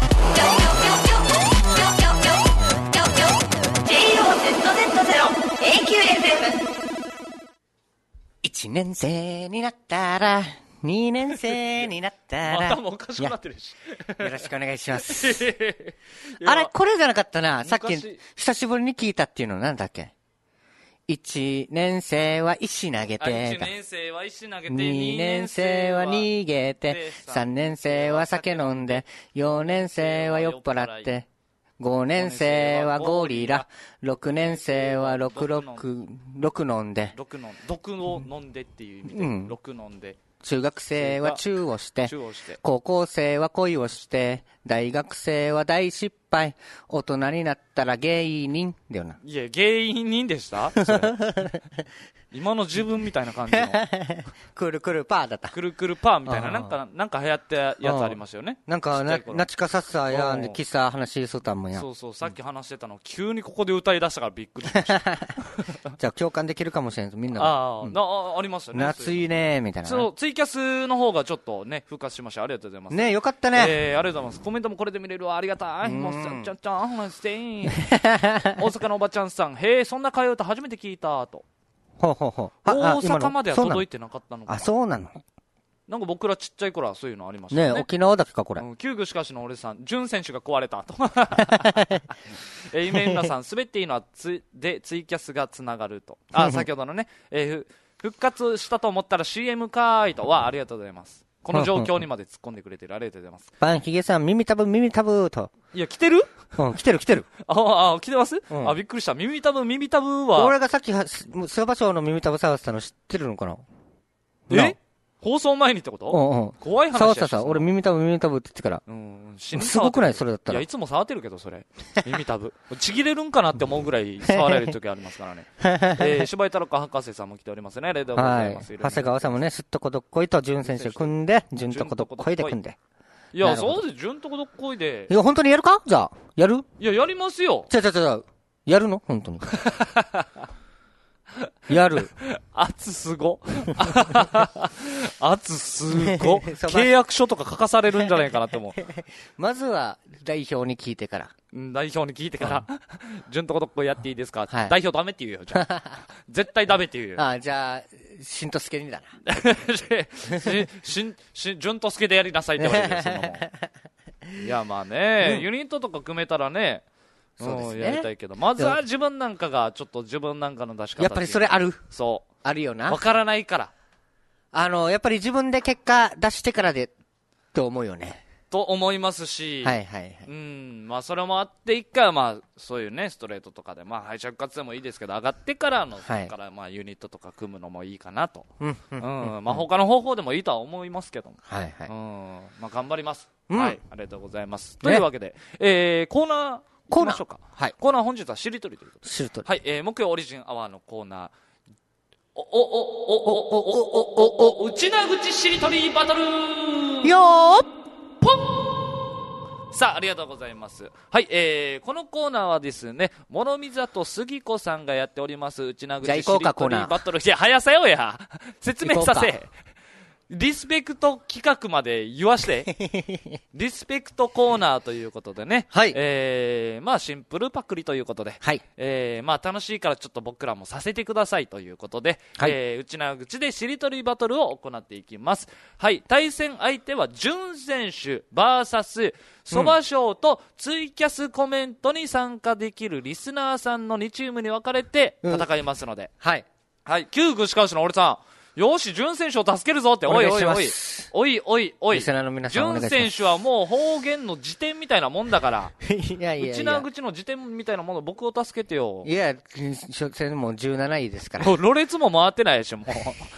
ジェイオーゼットゼットゼロ エーキューエフエム。 一年生になったら二年生になったら頭おかしくなってるし。 よろしくお願いします。あれこれじゃなかったな。さっき久しぶりに聞いたっていうのなんだっけ。一年生は石投げて、 一年生は石投げて、 二年生は逃げて、三年生は酒飲んで、四年生は酔っ払って、五年生はゴリラ、六年生は六六、六飲んで、 六飲ん、毒を飲んでっていう意味で、うん、六飲んで。 中学生はチューをして、 チューをして、 高校生は恋をして、大学生は大失敗、大人になったら芸人だよな。 いや、芸人でした今の自分みたいな感じの。 くるくるパーだった。 くるくるパーみたいな、なんか、なんか流行ったやつありますよね。 なんか、な、なちかさっさやんで、喫茶話しそうたんもんや。 そうそう、さっき話してたの、急にここで歌い出したからびっくりしました。 じゃあ共感できるかもしれないみんな。 あ、うん、あ、ありますよね。 夏いねみたいな。 そう、ツイキャスの方がちょっとね、復活しました。ありがとうございます。 ねよかったね。 えー、ありがとうございます。コメントもこれで見れるわ。ありがたい。もう、ちゃんちゃんちゃん、話して。大阪のおばちゃんさん、へえ、そんな替え歌初めて聞いたと。 ほうほうほう。 大阪までは届いてなかったのかな。 あ、そうなの。 なんか僕らちっちゃい頃はそういうのありましたね。 ね沖縄だけかこれ。 うん、救具しかしの俺さん、準選手が壊れたと。えー、夢うなさん、滑っていいのはつでツイキャスがつながると。あ、先ほどのね、えー、 復活したと思ったら シーエム かーいとは、ありがとうございます。この状況にまで突っ込んでくれてる。ありがとうございます。 パンヒゲさん、耳たぶ、耳たぶと。 いや、来てる？ うん、来てる来てる。 ああ、来てます？ うん、 あ、びっくりした。耳たぶ、耳たぶは。 俺がさっき、諏訪町の耳たぶ探したの知ってるのかな？ え？放送前にってこと？ うんうん。 怖い話やし。 触ったさ、俺耳たぶ耳たぶって言ってから。うん。すごくないそれだったら。 いや、いつも触ってるけど、それ。耳たぶ。ちぎれるんかなって思うぐらい触られる時ありますからね。えー、柴井太郎博士さんも来ておりますね。ありがとうございます。 はい。長谷川さんもね、すっとこどっこいと準選手組んで、準とこどっこいで組んで。 いや、そうです。準とこどっこいで。 いや、本当にやるか？じゃあ、やる？ いや、やりますよ。 ちゃちゃちゃ、やるの？本当に。やる。 圧すご。圧すご。契約書とか書かされるんじゃないかなって思う。 まずは、代表に聞いてから。 代表に聞いてから、順とこどっこやっていいですか、はい、代表ダメって言うよ、じゃあ。絶対ダメって言うよ。 ああ、じゃあ、しんとすけにだな。 し、し、し、順とすけでやりなさいって言われるよ、そんなもん。いや、まあね、うん、ユニットとか組めたらね、そうですね。やりたいけど、まずは自分なんかが、ちょっと自分なんかの出し方。 やっぱりそれある。 そう。 あるよな。 わからないから。 あの、やっぱり自分で結果出してからで、と思うよね。 と思いますし。 はいはいはい。 うん。まあ、それもあって、一回はまあ、そういうね、ストレートとかで、まあ、敗者復活でもいいですけど、上がってからの、そこからまあ、ユニットとか組むのもいいかなと。うん。うん。まあ、他の方法でもいいとは思いますけども。 はいはい。 うん。まあ、頑張ります。はい。ありがとうございます。というわけで、えー、コーナー、コーナー。はい。コーナー本日はしりとりということで。 しりとり。 はい。えー、木曜オリジンアワーのコーナー。お、お、お、お、お、お、お、お、内な口しりとりバトルよーポンさあ、ありがとうございます。はい。えー、このコーナーはですね、諸見里杉子さんがやっております、内な口しりとりバトル。いや、早さよや。説明させ。リスペクト企画まで言わして。リスペクトコーナーということでね。 はい。 えー、まあシンプルパクリということで。 はい。 えー、まあ楽しいからちょっと僕らもさせてくださいということで。はい。えー、内な口でしりとりバトルを行っていきます。はい。対戦相手は準選手 ブイエス そば賞とツイキャスコメントに参加できるリスナーさんのにチームに分かれて戦いますので。うん、はい。はい。旧具しかしの俺さん。よし、準選手を助けるぞって、おいおいおい。おいおいおい。準選手はもう方言の辞典みたいなもんだから。 いやいやいや。 内な口の辞典みたいなもの、僕を助けてよ。 いや、それもじゅうなないですから。 ろれつも回ってないでしょ、もう。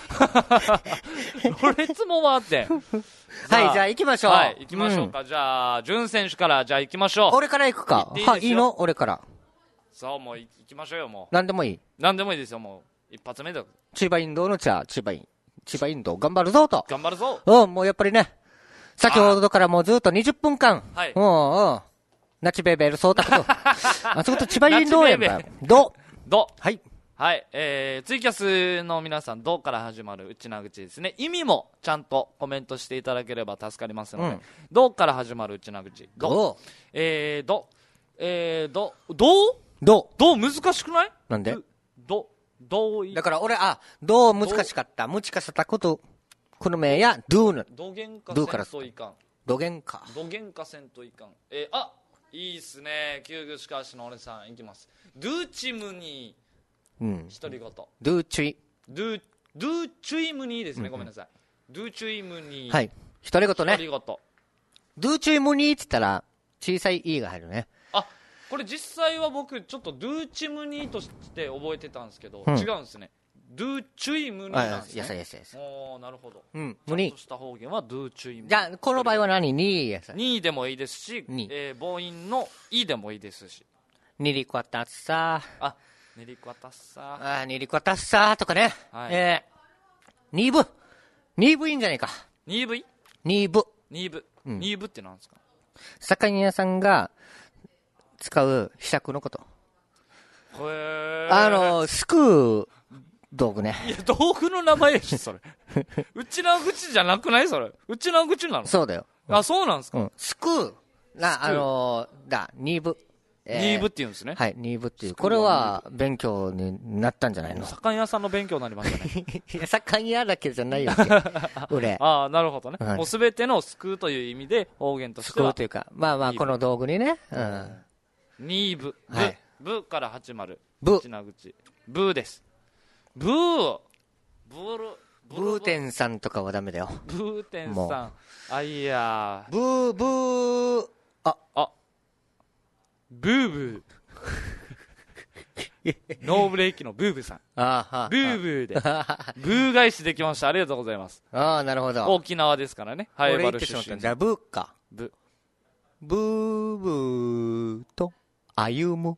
ろれつも回って。 はい、じゃあ行きましょう。 はい、行きましょうか。うん、じゃあ、準選手から、じゃあ行きましょう。 俺から行くか。はい、いいの俺から。 そう、もう行きましょうよ、もう。 なんでもいい。 なんでもいいですよ、もう。一発目だ。 千葉インドの茶、千葉イン。千葉インド、頑張るぞと。 頑張るぞ。 うん、もうやっぱりね、先ほどからもうずっとにじゅっぷんかん。 はい。 うん、うん。ナチベーベル、そうたこと。あそこと千葉インドやんか。ど。 ど。 はい。 はい。えー、ツイキャスの皆さん、どから始まる内な口ですね。意味もちゃんとコメントしていただければ助かりますので、うん、どから始まる内な口。ど。えー、ど。えー、ど。どうど。 ど難しくない？ なんで？ ど。どうだから俺、あ、どう難しかった。難しかったこと、この名や、どうの。 どげんかせんといかん。 どげんか。 どげんかせんといかん。えー、あ、いいっすね。旧具しかしの俺さん、いきます。ドゥーチムニー。うん。独り言。 ドゥーチュイ。 ドゥ、ドゥーチュイムニーですね。うんうん、ごめんなさい。ドゥーチュイムニー。 はい。独り言ね。 独り言。 ドゥーチュイムニーって言ったら、小さい E が入るね。 あ、これ実際は僕ちょっとドゥーチムニーとして覚えてたんですけど、うん、違うんですね。ドゥーチュイムニーなんですね。 やさやさやさ。 おー、なるほど。 うん。 ちゃんとした方言はドゥーチュイムニー。 じゃあ、この場合は何？にやさ。 にでもいいですし、えー、母音のいでもいいですし。 にりこわたっさー。あ、にりこわたっさー。あ、にりこわたっさーとかね。はい。えー、にぶ。にぶいいんじゃないか。 にぶい？ にぶ。 にぶ。にぶってなんですか？ 魚屋さんが、使うひしゃくのこと。 へあの、すくう道具ね。 いや、道具の名前やし、それ。うちな口じゃなくないそれ。うちな口なの？ そうだよ。 うん、あ、そうなんですか？うん。 すくう。な、あのー、だ、にぶ。 えー、にぶって言うんですね。 はい、にぶっていう。これは勉強になったんじゃないの？ 魚屋さんの勉強になりましたね。 いや、魚屋だけじゃないよ。俺。 ああ、なるほどね。はい、もうすべてのすくうという意味で方言としては。 すくうというか、まあまあ、この道具にね。うん。 にぶ。 はい。 ぶから始まる。 ぶ。 口な口。ぶです。ぶー。 ブール、 ブーテンさんとかはダメだよ。 ブーテンさん。あ、いやブー、ブー、あ、 あ、ブーブー。ノーブレーキのブーブーさん。 あはブーブーで。ブー返しできました。ありがとうございます。 ああ、なるほど。 沖縄ですからね。ハイバル出身。 じゃあ、ブーか。 ブ。 ブーブーと、歩む。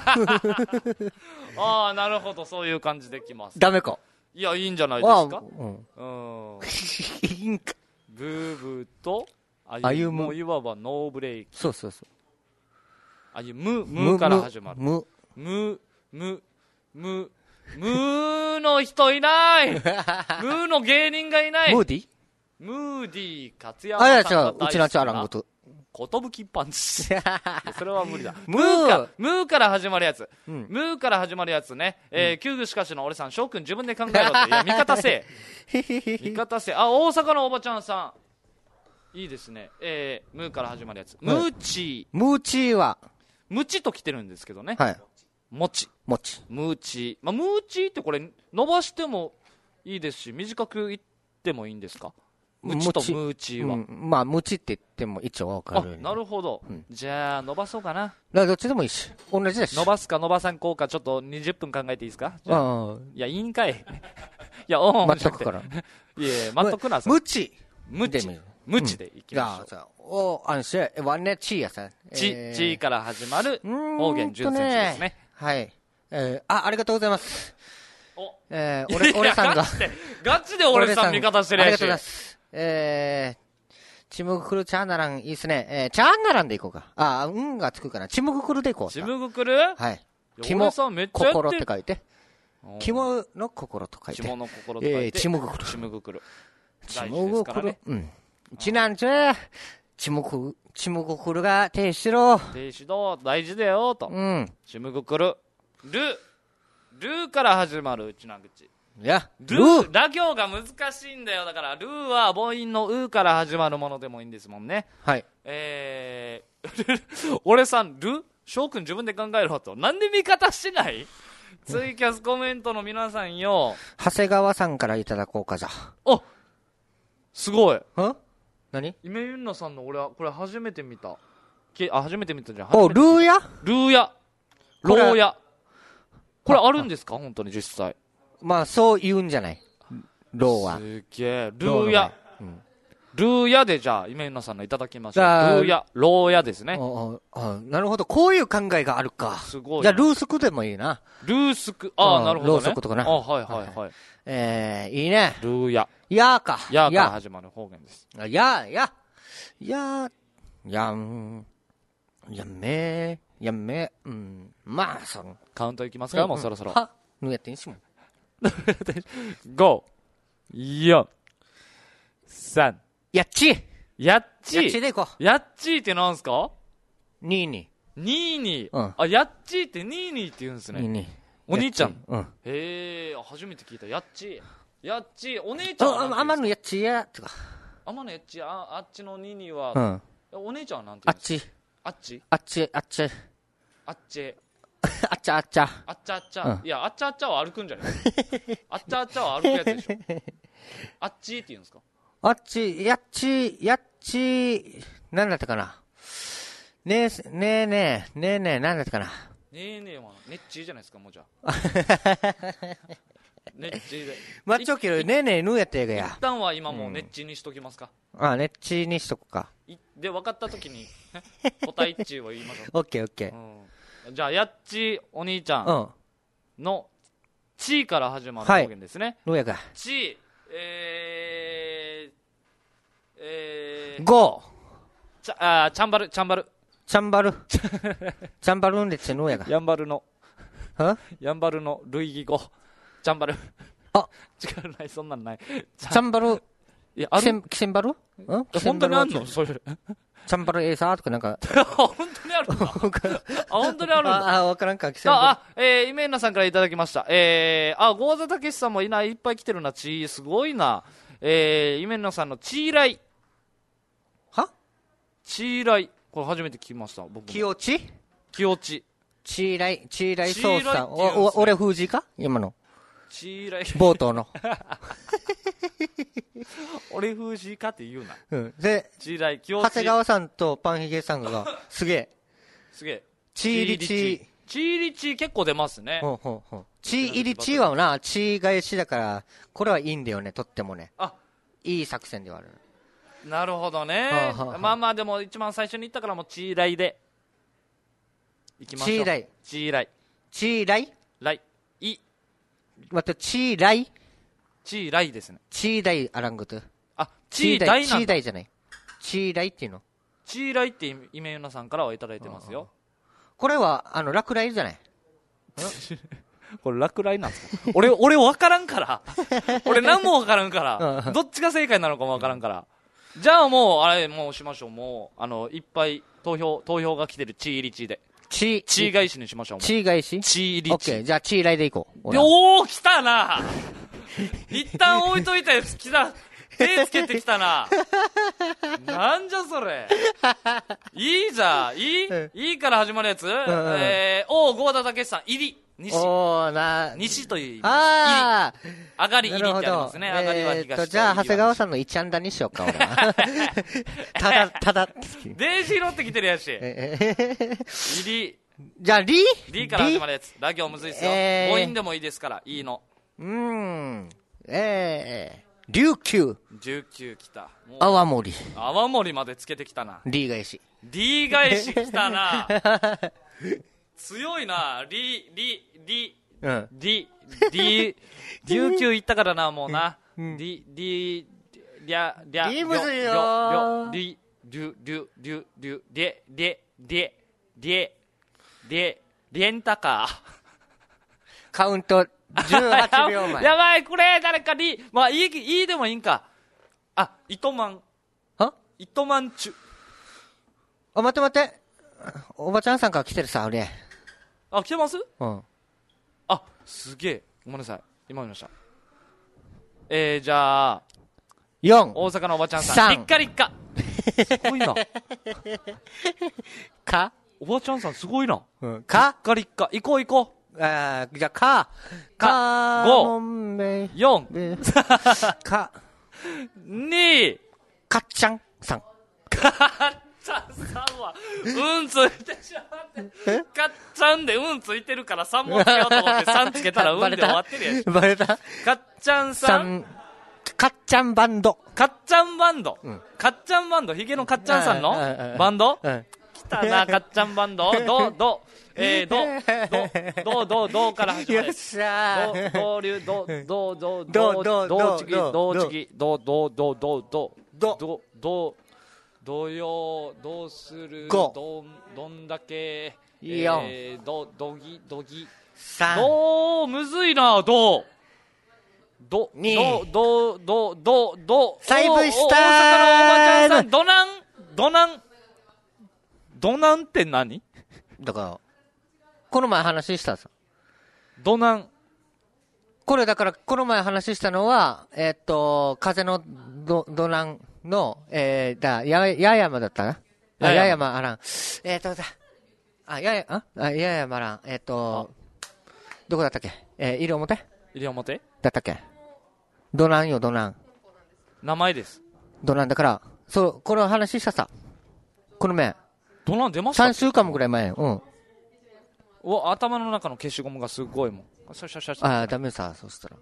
ああ、なるほど。そういう感じできます。 ダメか。 いや、いいんじゃないですか。 うん。 うん。 いいんか。 ブーブーと、 歩む。 もういわばノーブレーキ。 そうそうそう。 歩む、むから始まる。 む。 む、む、む、むの人いないむの芸人がいないムーディムーディー、勝山あ、いや、 さん違う。うちのチャーランごと。 ことぶきパンチ。それは無理だ。 ムムーーか、ムーから始まるやつ。 うん、 ムーから始まるやつね。えー、旧具しかしの俺さん、翔くん自分で考えろって。いや、味方せえ。味方せえ。あ、大阪のおばちゃんさん。いいですね。えー、ムーから始まるやつ。ムーチー。ムーチーはムチと来てるんですけどね。 はい。 もち。 もち。 ムーチ。まあ、ムーチってこれ、伸ばしてもいいですし、短く言ってもいいんですか？ムチとムーチは。 うん、まあ、ムチって言っても一応わかる。 あ、なるほど。うん、じゃあ、伸ばそうかな。 だどっちでもいいし。同じだし。 伸ばすか伸ばさんこうか、ちょっとにじゅっぷん考えていいですか？じゃあ。 あいや、いいんかい。いや、おん。 待っとくから。 いや、待っとくな、 ムチ。 ムチ。ムチでいきましょう。 お、あのし、ワンネチーやさ。 チ、チから始まる方言純選手ですね。 はい。えー、あ、ありがとうございます。 お、 えー、俺、俺さんが。 ガチで、ガチで俺さん味方してるやし。 ありがとうございます。えー、チムグクルチャーナランいいっすね。えー、チャーナランでいこうか。あ、うんがつくから。チムグクルでいこう。 チムグクル？ はい。 肝、 心って書いて。肝の心と書いて。 肝の心と書いて。 えー、チムグクル。 チムグクル。 チムグクル。うん。ちなんちゅう、チムグ、チムグクルが停止しろ。 停止どう大事だよ、と。 うん。 チムグクル。ル。ルから始まるうちな口。 いや、 ルー、ラ行が難しいんだよ。だから、ルーは母音のうから始まるものでもいいんですもんね。 はい。 えー、俺さん、ル翔くん自分で考えろと。なんで味方してないツイキャスコメントの皆さんよ。 長谷川さんからいただこうかじゃ。 あ、すごい。 ん何イメユンナさんの俺は、これ初めて見た。あ、初めて見たじゃん。 お、ルーヤルーヤ。ローヤ。これあるんですか本当に実際。 まあ、そう言うんじゃない。ローは。 すげえ。ルーヤ。うん、ルーヤでじゃあ、イメユンナさんのいただきましょう。ルーヤ。ローヤですね。 ああ、なるほど。こういう考えがあるか。 すごい。 じゃあ、ルースクでもいいな。 ルースク。ああ、なるほど、ね。 ロースクとかな。 あはいはいはい。 えー、いいね。 ルーヤ。 やーか。 やーから始まる方言です。 やー、や、や、やん、やめ、やめ、うん、まあ、その。 カウントいきますか、うん、もうそろそろ。 は、ぬやってんしもん。 ご、よん、さん。 やっちやっちやっちでいこう。やっちってなんすか？ にーに。 にーに。 うん。 あ、やっちってにーにって言うんですね。 にーに。 お兄ちゃん。 うん。 へえ、初めて聞いた。やっち。やっち、お姉ちゃんは。 あ、あまのやっちや、とか。 あまのやっち、あ、あっちのにには。 うん。 お姉ちゃんはなんて言うんですか？ あっち。 あっち。あっち、あっち。 あっち。 あっちゃあっちゃ。 あっちゃあっちゃ。いや、あっちゃあっちゃは歩くんじゃないあっちゃあっちゃは歩くやつでしょ。あっちって言うんですか？ あっち、やっち、やっち、なんだったかな。ねえ、ねえねえ、ねえねえ、なんだったかな。 ねえねえは、ねっちーじゃないですか、もうじゃあ。ねっちーで。 まっちょけど、ねえねえ、ぬやったやがや。 一旦は今もうねっちーにしときますか。 あ、ねっちーにしとくか。 で、分かったときに、答えっちーを言いましょう。 オッケーオッケー。 じゃあ、やっちお兄ちゃんの、ちーから始まる方言ですね。 どうやか。 ちー、えー、えー、 ご、 ちゃ、あ、チャンバル、チャンバル。 チャンバル。チャンバルんでちのやが。 やんばるの、 はやんばるの類義語。チャンバル。 あ、 違うない、そんなんない。 チャンバル、 いや、ある。 キセンバル？ん本当にあるのそれ。 チャンバルエーサーとかなんか。 本当にあるんだ。あ、本当にあるんだ。 あ、わからんか、キセンバル。 あ、えー、イメーナさんからいただきました。えー、あ、ゴーザたけしさんもいない、いっぱい来てるな、ちー、すごいな。えー、イメーナさんのチーライ。 は？ チーライ。これ初めて聞きました、僕も。 気落ち？ 気落ち。 チーライ、チーライ操作。お、お、俺封じか今の。 チーライ。 冒頭の。 俺風刺かって言うな。 うん。で、 チーライ、 長谷川さんとパンヒゲさんが、すげえ。 すげえ。 チーリチー。 チーリチー結構出ますね。 ほうほうほう。チー入りチーはな、チー返しだから、これはいいんだよね、とってもね。 あ、 いい作戦ではある。 なるほどね。 はあはあ、 まあまあでも一番最初に言ったからもうチーライで。いきましょう。 チーライ。 チーライ。 チーライライ。い。 また、チーライチーライですね。 チーダイアラングトゥ。 あ、チーダイなんだ。 チーダイじゃない。チーライっていうの。 チーライってイメユナさんからはいただいてますよ。 これは、あの、落雷じゃない。 これ落雷なんですか？俺、俺分からんから。俺何も分からんから。どっちが正解なのかも分からんから。じゃあもう、あれ、もうしましょう。もう、あの、いっぱい投票、投票が来てるチーリチーで。 チー、 チー返しにしましょう。 チー返しチーリチー。 オッケー、じゃあチーライでいこう。 おー、来たな一旦置いといたやつ来た。手つけてきたな。なんじゃそれ。いいじゃん。いい、うん、いいから始まるやつ、うんうん、えー、おー、郷田武さん、入り。西。 おー、な、 西という意味。 あー。 上がり入りってありますね。上がりは東。えー、と、 じゃあ、長谷川さんの一安打にしようか、俺は。ただ、ただ。 デージ拾ってきてるやし。入り。 じゃあ、リリから始まるやつ。ラ行むずいっすよ。えー、母音でもいいですから、いいの。 うーん。えー。琉球。 琉球来た。 泡盛。 泡盛までつけてきたな。 リ返し。 リ返し来たな。強いな。リ、リ、リ、うん、リ、リ、琉球行ったからな、もうな。うん、リ、リ、リャ、リャ、 リむずいよー。リ、リュ、リュ、リュ、リュ、リェ、リェ、リェ、リェ、リェ、リエンタカー。 カウント。じゅうはちびょうまえ。 やばい、これ、誰かに、まあ、いい、いいでもいいんか。あ、糸満。 は糸満中。 あ、待って待って。おばちゃんさんから来てるさ、俺。 あ、来てます？ うん。 あ、すげえ。ごめんなさい。今見ました。えー、じゃあ。 よん。 大阪のおばちゃんさん。立夏立夏。すごいな。 かおばちゃんさんすごいな。 うん。か立夏立夏。行こう行こう。 あー、じゃあ、か、 か、 ご、 よん、 か、 に、 かっちゃんさん。 かっちゃんさんは、うんついてしまって。かっちゃんでうんついてるからさんもつけようと思ってさんつけたらうんで終わってるやし。 バレたかっちゃんさん。 かっちゃんバンド。 かっちゃんバンド。うん、かっちゃんバンド。ヒゲのかっちゃんさんのバンド、うん、来たな、かっちゃんバンド。ど、ど、えー、ど、ど、ど、ど、どから始まる。 よっしゃー。ど、ど、流、ど、ど、ど、ど、ど、ど、ちぎ、ど、ちぎ、ど、ど、ど、ど、ど、ど、ど、どよ、どうする、どん、どんだけ、えー、ど、どぎ、どぎ、ど、むずいな、ど、ど、ど、ど、ど、ど、ど、 サイブしたー。 大阪のおばちゃんさん、どなん、どなん、どなんって何？ だから、この前話したさ。 どなん。 これだから、この前話したのは、えー、っと、風のど、どなんの、えー、だ、や、ややまだったな。あ、ややまあらん。えー、っと、だ、あ、やや、あ、あややまらん。えー、っと、どこだったっけ？えー、入れ表？ 入れ表？ だったっけ？どなんよ、どなん。 名前です。 どなんだから、そう、この話したさ。この前。 どなん出ました？ さんしゅうかんぐらい前。うん。 お、頭の中の消しゴムがすごいもん。シャシャシャシャ。 ああ、ダメさ、そしたら。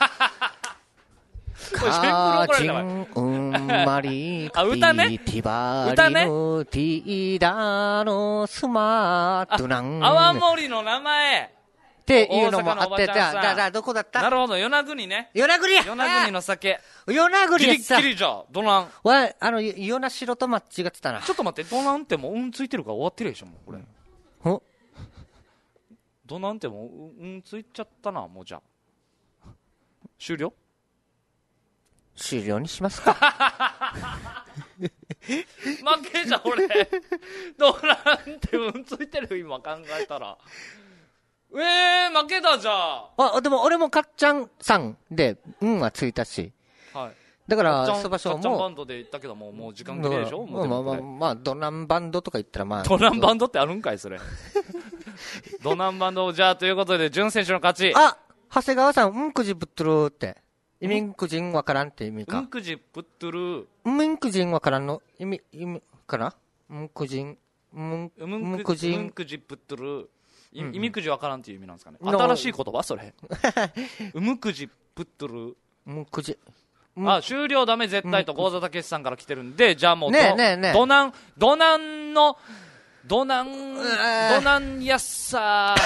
かーちんうんまりあ、歌ね。 ティバリのティーダのスマートナン。 泡盛の名前。 っていうのもあってた。だ、だ、どこだった？ なるほど、与那国ね。 与那国や与那国の酒。 与那国やさ。 ギリッギリじゃ、どなん。 わ、あの、与那城と間違ってたな。 ちょっと待って、どなんってもううんついてるから終わってるでしょ、もうこれ。 ほどなんてもう、うんついちゃったな、もうじゃあ。終了？ 終了にしますか。 負けじゃ、俺。どなんてうんついてる、今考えたら。えー、負けだじゃあ。 あ、でも俺もかっちゃんさんで、うんはついたし。 はい。 だから、そばしょうも。 かっちゃんバンドで言ったけども、もう時間切れでしょ？ まあまあまあ、まあ、ドナンバンドとか言ったらまあ。 ドナンバンドってあるんかい、それ。ドナンバンド、じゃあ、ということで、ジュン選手の勝ち。 あ、 長谷川さん、うんくじぶっとるって。イミンクジンわからんって意味か。 うんくじぶっとる。 うんんくじんわからんの意味、意味かなうんくじん。うんくじん。 うんくじぶっとる。意味くじわからんっていう意味なんですかね。新しい言葉それ。うんくじぶっとる。 うんくじ。 あ、終了ダメ絶対と、郷田武さんから来てるんで、じゃあもう、 ねえねえねえ。 どなん、どなんの、どなん、どなんやっさ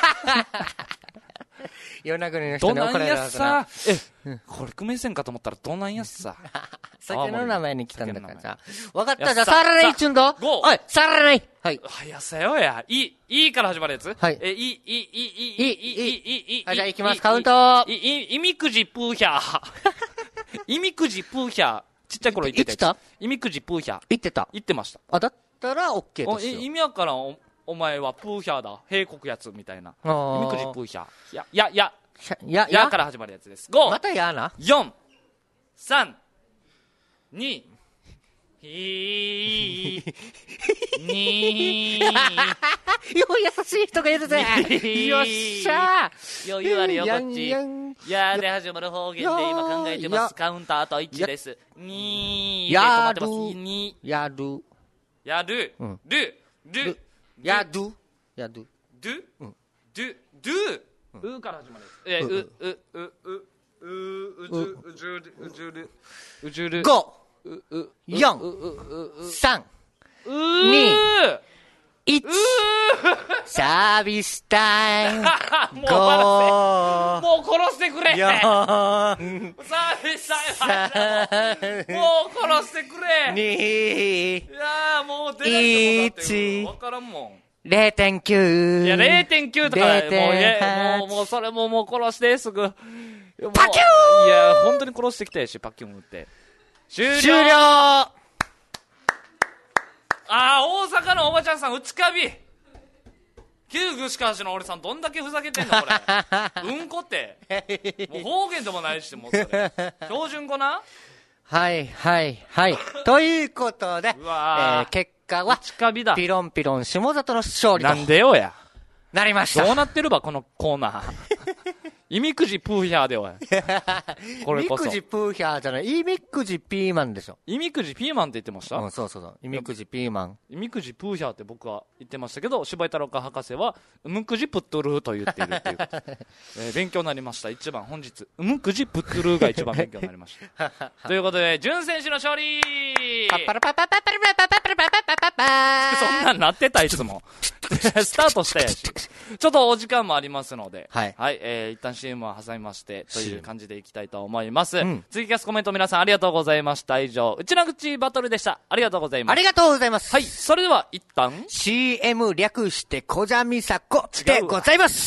夜な国の人に怒られるはずな。 どなんやっさえ、これ、久米線かと思ったらどなんやっさ酒の名前に来たんだからさ。わかった、じゃあ、さらないっちゅんだ。おい、さらない。はい。 はやさよや。い、いいから始まるやつはい。 え、い、い、い、い、い、い、い、い、い、 じゃあ行きます、カウント。 い、い、いみくじプーヒャー。いみくじプーヒャー。ちっちゃい頃言ってたやつ。いみくじプーヒャー。 言ってた。 言ってました。 あ、だったら OK ですよ。 意味わからん、お、お前はプーヒャーだ。閉国やつみたいな。いみくじプーヒャー。や、や、や。 や、 やから始まるやつです。ご。 またやな。 よん、さん、に、ひー、にー。よ優しい人がいるぜ。よっしゃー。余裕あるよ、こっち。やーで始まる方言で今考えてます。カウンターといちです。にー。 やる。 やる。 やる。る。る。 やる。やる。 ど。ど。ど。うから始まる。え、う、う、う、う、う、う、うじゅ、うじゅる、うじゅる、うじゅる。 ご、よん、さん、に、いち、サービスタイム。 もう殺せ。もう殺してくれ。 よん、 サービスタイム。もう殺してくれ。 に、 いやもう出ないと思う。わからんもん。 れいてんきゅう。 いや、れいてんきゅうとか、もう、もう、もう、それももう殺して、すぐ。パキューいや、本当に殺してきたやし、パキュン打って。終了終了あー、大阪のおばちゃんさん、内カビ。旧具しかしの俺さん、どんだけふざけてんの、これ。うんこって。もう方言でもないし、もうそれ。標準語なはい、はい、はい。ということで、えー、結果は、ピロンピロン下里の勝利と。 なんでよや。 なりました。 どうなってるば、このコーナー。イミクジプーヒャーでおい。これこそ。 イミクジプーヒャーじゃない。イミクジピーマンでしょ。 イミクジピーマンって言ってました？ うん、そうそうそう。イミクジピーマン。 イミクジプーヒャーって僕は言ってましたけど、柴井太郎か博士は、ウムクジプットルーと言っているっていうこと。えー、勉強になりました。一番本日。ウムクジプットルーが一番勉強になりました。ということで、潤選手の勝利パッパラパッパッパッパラパッパッパッパッパッパッパッパーそんなんなってた、いつも。スタートしたやし。ちょっとお時間もありますので、 はい。 はい、えー、一旦 シーエム は挟みまして、という感じでいきたいと思います。うん、ツイキャスコメント皆さんありがとうございました。以上、うちなぐちバトルでした。ありがとうございます。 ありがとうございます。 はい、それでは一旦、 シーエム 略して、こじゃみさこでございます。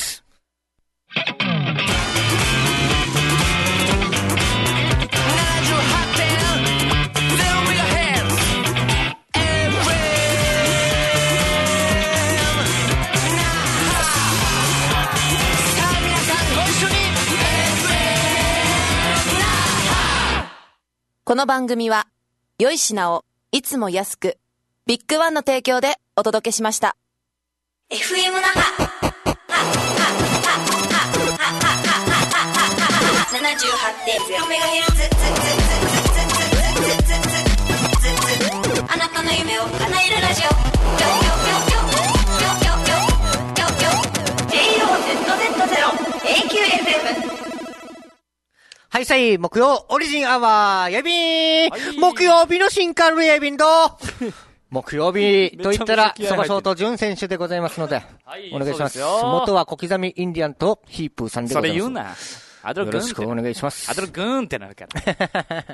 この番組は、良い品をいつも安く、ビッグワンの提供でお届けしました。 エフエム 那覇ななじゅうはちてんゼロメガヘルツあなたの夢を叶えるラジオ ジェイオーゼットゼットゼロ エーキューエフエムはいさい、木曜オリジンアワー、やびーん、はい、木曜日の新カルやびんど木曜日と言ったら、そばショート潤選手でございますので、はい、お願いします。元は小刻みインディアンとヒープーさんでございます。 それ言うな。アドルよろしくお願いします。 アドルグーンってなるから。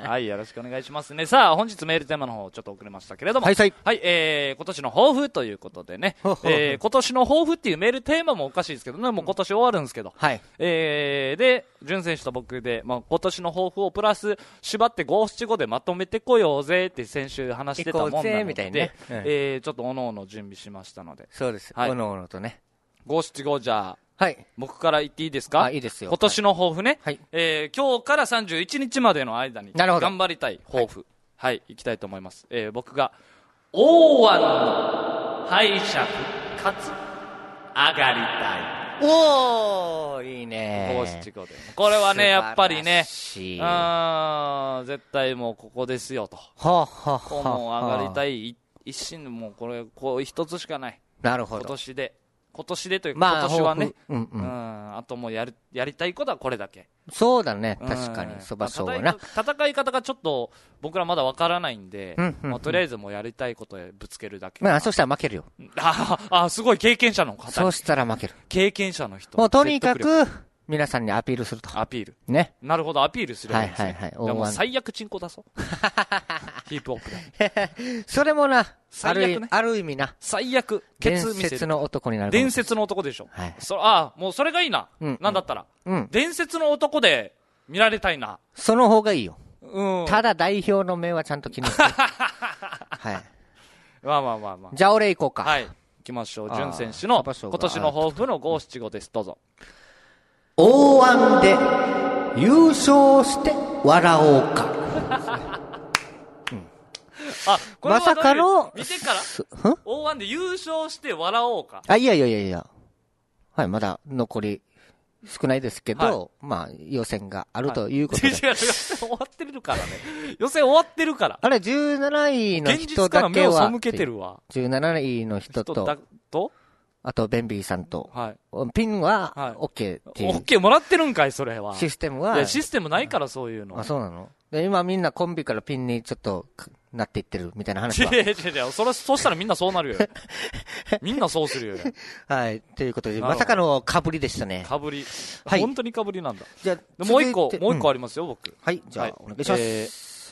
はい、よろしくお願いしますね。さあ、本日メールテーマの方、ちょっと遅れましたけれども。 はい、はい。 はい、えー、今年の抱負ということでね。えー、今年の抱負っていうメールテーマもおかしいですけどね、もう今年終わるんですけど。 はい。 えー、で、潤選手と僕で、まあ、今年の抱負をプラス、縛って五七五でまとめてこようぜって先週話してたもんなので、 みたいね。 うん、えー、ちょっとおのおの準備しましたので。 そうです。 はい、 おのおのとね。 五七五じゃあ、 はい。 僕から言っていいですか？ あ、いいですよ。 今年の抱負ね。 はい。 えー、今日からさんじゅういちにちまでの間に、 なるほど。 頑張りたい抱負。はい、はい、いきたいと思います。えー、僕が、大腕の敗者復活、上がりたい。 おー、いいね。 五七五で。これはね、やっぱりね、あ絶対もうここですよと。 はあ、はあ、 こうもう上がりたい一心でもうこれ、こう一つしかない。 なるほど。 今年で。今年でというか、 まあ、 今年はね、 うんうん、 うん、あともうやる、やりたいことはこれだけ。 そうだね、確かに、そば賞はな。 戦い方がちょっと僕らまだわからないんで、うんうんうん、まあ、とりあえずもうやりたいことへぶつけるだけ。 まあ、そしたら負けるよ。 ああ、すごい経験者の方。 そうしたら負ける。 経験者の人。 もうとにかく、皆さんにアピールすると。 アピール。 ね。 なるほど、アピールする。 はいはいはい。 もう最悪チンコ出そう。ヒープホップで。それもな、ある、ね、ある意味な。 最悪。 伝説の男になる。 伝説の男でしょ。 はい。 そああ、もうそれがいいな。うん。なんだったら。うん。伝説の男で見られたいな。 その方がいいよ。 うん。 ただ代表の目はちゃんと気にして。はい。 まあまあまあまあ。 じゃあ俺行こうか。 はい。行きましょう。潤選手の今年の抱負の五七五です。どうぞ。 大腕で優勝して笑おうか。うん、 あ、これはまさかの、 見てから大腕で優勝して笑おうか。 あ、いやいやいやいや。はい、まだ残り少ないですけど、はい、まあ予選があるということで。 はい、違う違う、予選終わってるからね。予選終わってるから。 あれ、じゅうなないの人だけは。現実から目を背けてるわ。 じゅうなないの人と。人だとあと、ベンビーさんと。はい。ピンは、オッケーっていう。 オッケーもらってるんかい、それは。 システムは。 いや、システムないから、そういうの。 あ、そうなの？で、今みんなコンビからピンにちょっと、なっていってるみたいな話は。 違う違う違う。それ、そうしたらみんなそうなるよ。みんなそうするよ。 はい。ということで、まさかの被りでしたね。 被り。はい。本当に被りなんだ。じゃあ、もう一個、もう一個ありますよ、僕。 はい。じゃあ、お願いします。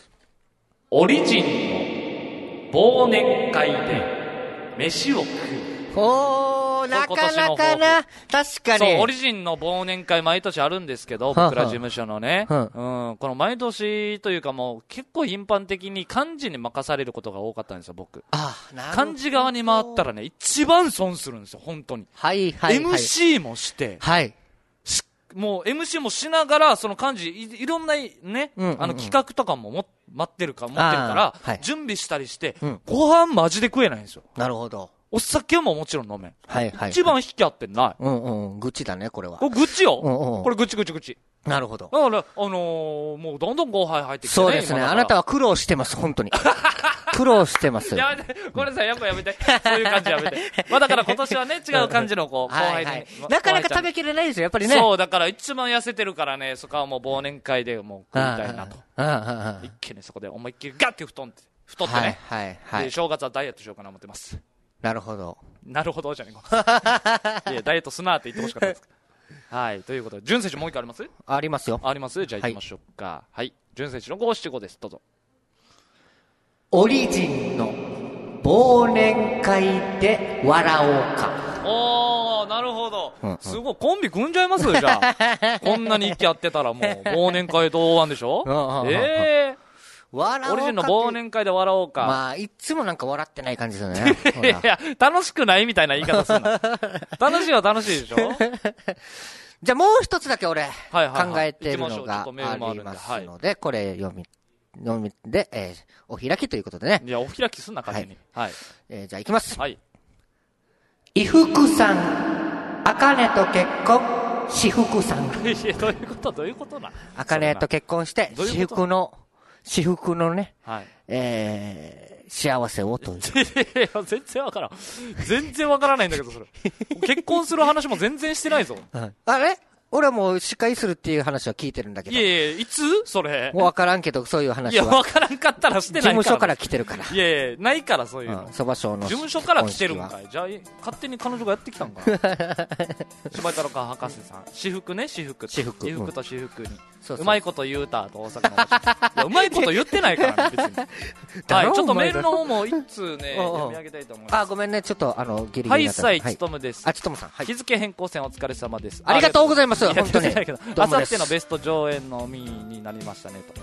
オリジンの忘年会で、飯を食う。 おー、なかなかな、確かに。 そう、オリジンの忘年会毎年あるんですけど、僕ら事務所のね、ははうん、この毎年というかもう結構頻繁的に幹事に任されることが多かったんですよ、僕。 あ、なるほど。 幹事側に回ったらね、一番損するんですよ、本当に。 はいはい、はい。 エムシー もして、 はい。 もう エムシー もしながら、その幹事、い, いろんなね、うんうんうん、あの企画とかもも待ってるか、持ってるから、はい、準備したりして、うん、ご飯マジで食えないんですよ。 なるほど。 お酒ももちろん飲めん。 はいはい、はい。 一番引き合ってない。 うんうん。愚痴だね、これは。 これ愚痴よ。 うんうん。 これ愚痴愚痴愚痴。 なるほど。 だから、あのー、もうどんどん後輩入ってきてね。 そうですね。あなたは苦労してます、本当に。苦労してます。 やめて。これさ、やっぱやめて。そういう感じやめて。まあだから今年はね、違う感じのこう、後輩で、ね。 なかなか食べきれないですよ、やっぱりね。 そう、だから一番痩せてるからね、そこはもう忘年会でもう食いたいなと。一気にそこで思いっきりガッて太って、太ってね。 はいはいはい。 で、正月はダイエットしようかな思ってます。 なるほど。 なるほどじゃねえか。いや、ダイエットすなって言ってほしかったです。はい。ということで、潤選手もう一回ありますありますよ。 ありますじゃあ行きましょうか。はい。潤選手の五七五です。どうぞ。 オリジンの忘年会で笑おうか。 おー、なるほど。うんうん、すごい、コンビ組んじゃいますよ、じゃあ。こんなに息合ってたらもう、忘年会同伴でしょええー。 笑おうか。 オリジンの忘年会で笑おうか。 まあ、いつもなんか笑ってない感じですよね。 いや、楽しくないみたいな言い方すんな。楽しいは楽しいでしょじゃあもう一つだけ俺、はいはいはい、考えてるのがありますので、これ読み、読みで、えー、お開きということでね。 いや、お開きすんな、勝手に。はい。はい、 えー、じゃあ行きます。 はい。 伊福さん、あかねと結婚、私福さん。 いや、どういうことどういうことなあかねと結婚して、私福の、私服のね、 はい、 えー、幸せをという。 いや、全然わからん。全然わからないんだけど、それ。結婚する話も全然してないぞ。 はい、あれ俺はもう司会するっていう話は聞いてるんだけど。 いやいや、いつそれ。 もうわからんけど、そういう話は。 いや、わからんかったらしてないから。 事務所から来てるから。 いやいや、ないからそういうの。 そば賞の。 事務所から来てるんかい。じゃあ、勝手に彼女がやってきたんか。柴太郎か博士さん。私服ね、私服。 私服。 私服と私服に。 そうそううまいこと言うたと大阪の話。いや、うまいこと言ってないからね、別に。はい、ちょっとメールの方も一通ね、読み上げたいと思います。 あ、ごめんね、ちょっとあの、ギリギリ。 はい、さい、つとむです。 あ、つとむさん。 日付変更線お疲れ様です。 ありがとうございます、本当に。 あさってのベスト上演のみになりましたねと。あ、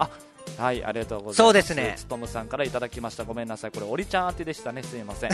はい、ありがとうございます。 そうですね。 つとむさんからいただきました。ごめんなさい、これおりちゃん宛てでしたね、すいません。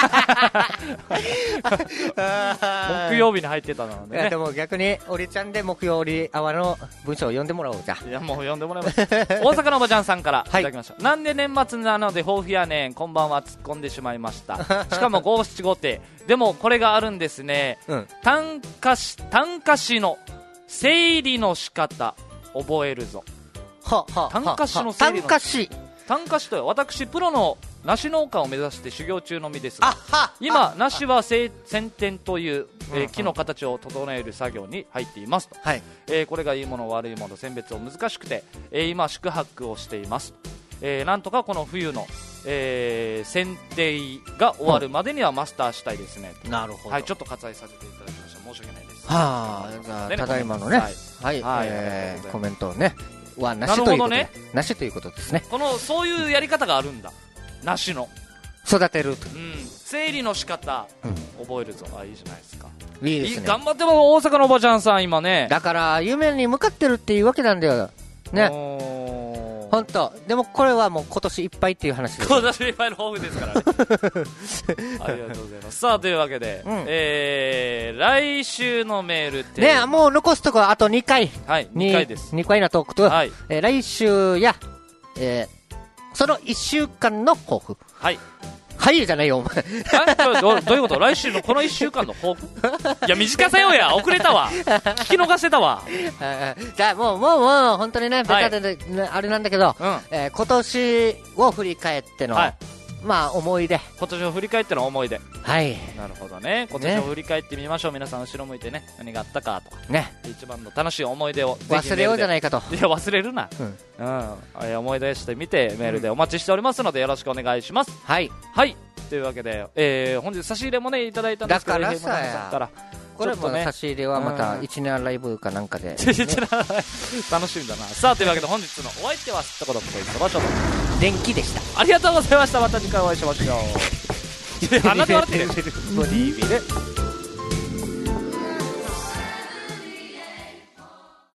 木曜日に入ってたのでね。 いやでも逆におりちゃんで木曜日あわの文章を読んでもらおうじゃ。 いやもう読んでもらいます。大阪のおばちゃんさんからいただきました、はい、なんで年末なので抱負やねん、こんばんは、突っ込んでしまいました。しかも五七五手でもこれがあるんですね、うん、単価詞単価詞の整理の仕方覚えるぞ。 はは単価詞の整理の単価詞単価詞とは、私プロの梨農家を目指して修行中の身ですが、今梨は剪天という、えー、木の形を整える作業に入っていますと、はい、えー、これがいいもの悪いもの選別を難しくて、えー、今宿泊をしています、えー、なんとかこの冬の、えー、剪定が終わるまでにはマスターしたいですね、 うん、なるほど、 はい、ちょっと割愛させていただきました。申し訳ないです。 はあ、じゃあ、ね、ただいまのね、はい、はい、えー、コメントをねはなしということで、ね、なしということですね。 このそういうやり方があるんだ、なしの育てると、 うん、整理の仕方、うん、覚えるぞ。あ、いいじゃないですか。 いいですね。 頑張っても大阪のおばちゃんさん今ね、 だから夢に向かってるっていうわけなんだよね。本当。でもこれはもう今年いっぱいっていう話です。 今年いっぱいの抱負ですからね。ありがとうございます。さあというわけで、うん、えー、来週のメールってね、もう残すところあとにかい、 はい、にかいです。 にかいなトークと、はい、えー、来週や、えー、そのいっしゅうかんの抱負。 はいはいじゃないよお前。 ど, どういうこと？来週のこのいっしゅうかんの抱負。いや短さよや、遅れたわ、聞き逃してたわ。 じゃあもうもうもう本当にね、ベタで、ね、はい、あれなんだけど、うん、えー、今年を振り返っての、はい、まあ思い出、 今年を振り返っての思い出。 はい、 なるほどね。今年を振り返ってみましょう、ね、皆さん後ろ向いてね、何があったかとかね、一番の楽しい思い出を忘れようじゃないかと。 いや忘れるな、うん、うん、思い出してみてメールでお待ちしておりますのでよろしくお願いします。 はいはい、というわけで、えー、本日差し入れもねいただいたんですけど、 だからさからこれも、ね、差し入れはまたいちねんライブかなんかで、ね、 楽しみだな。さあというわけで本日のお相手はすったことこといそばしょ電気でした。 ありがとうございました。また次回お会いしましょう。鼻で笑ってるボディービル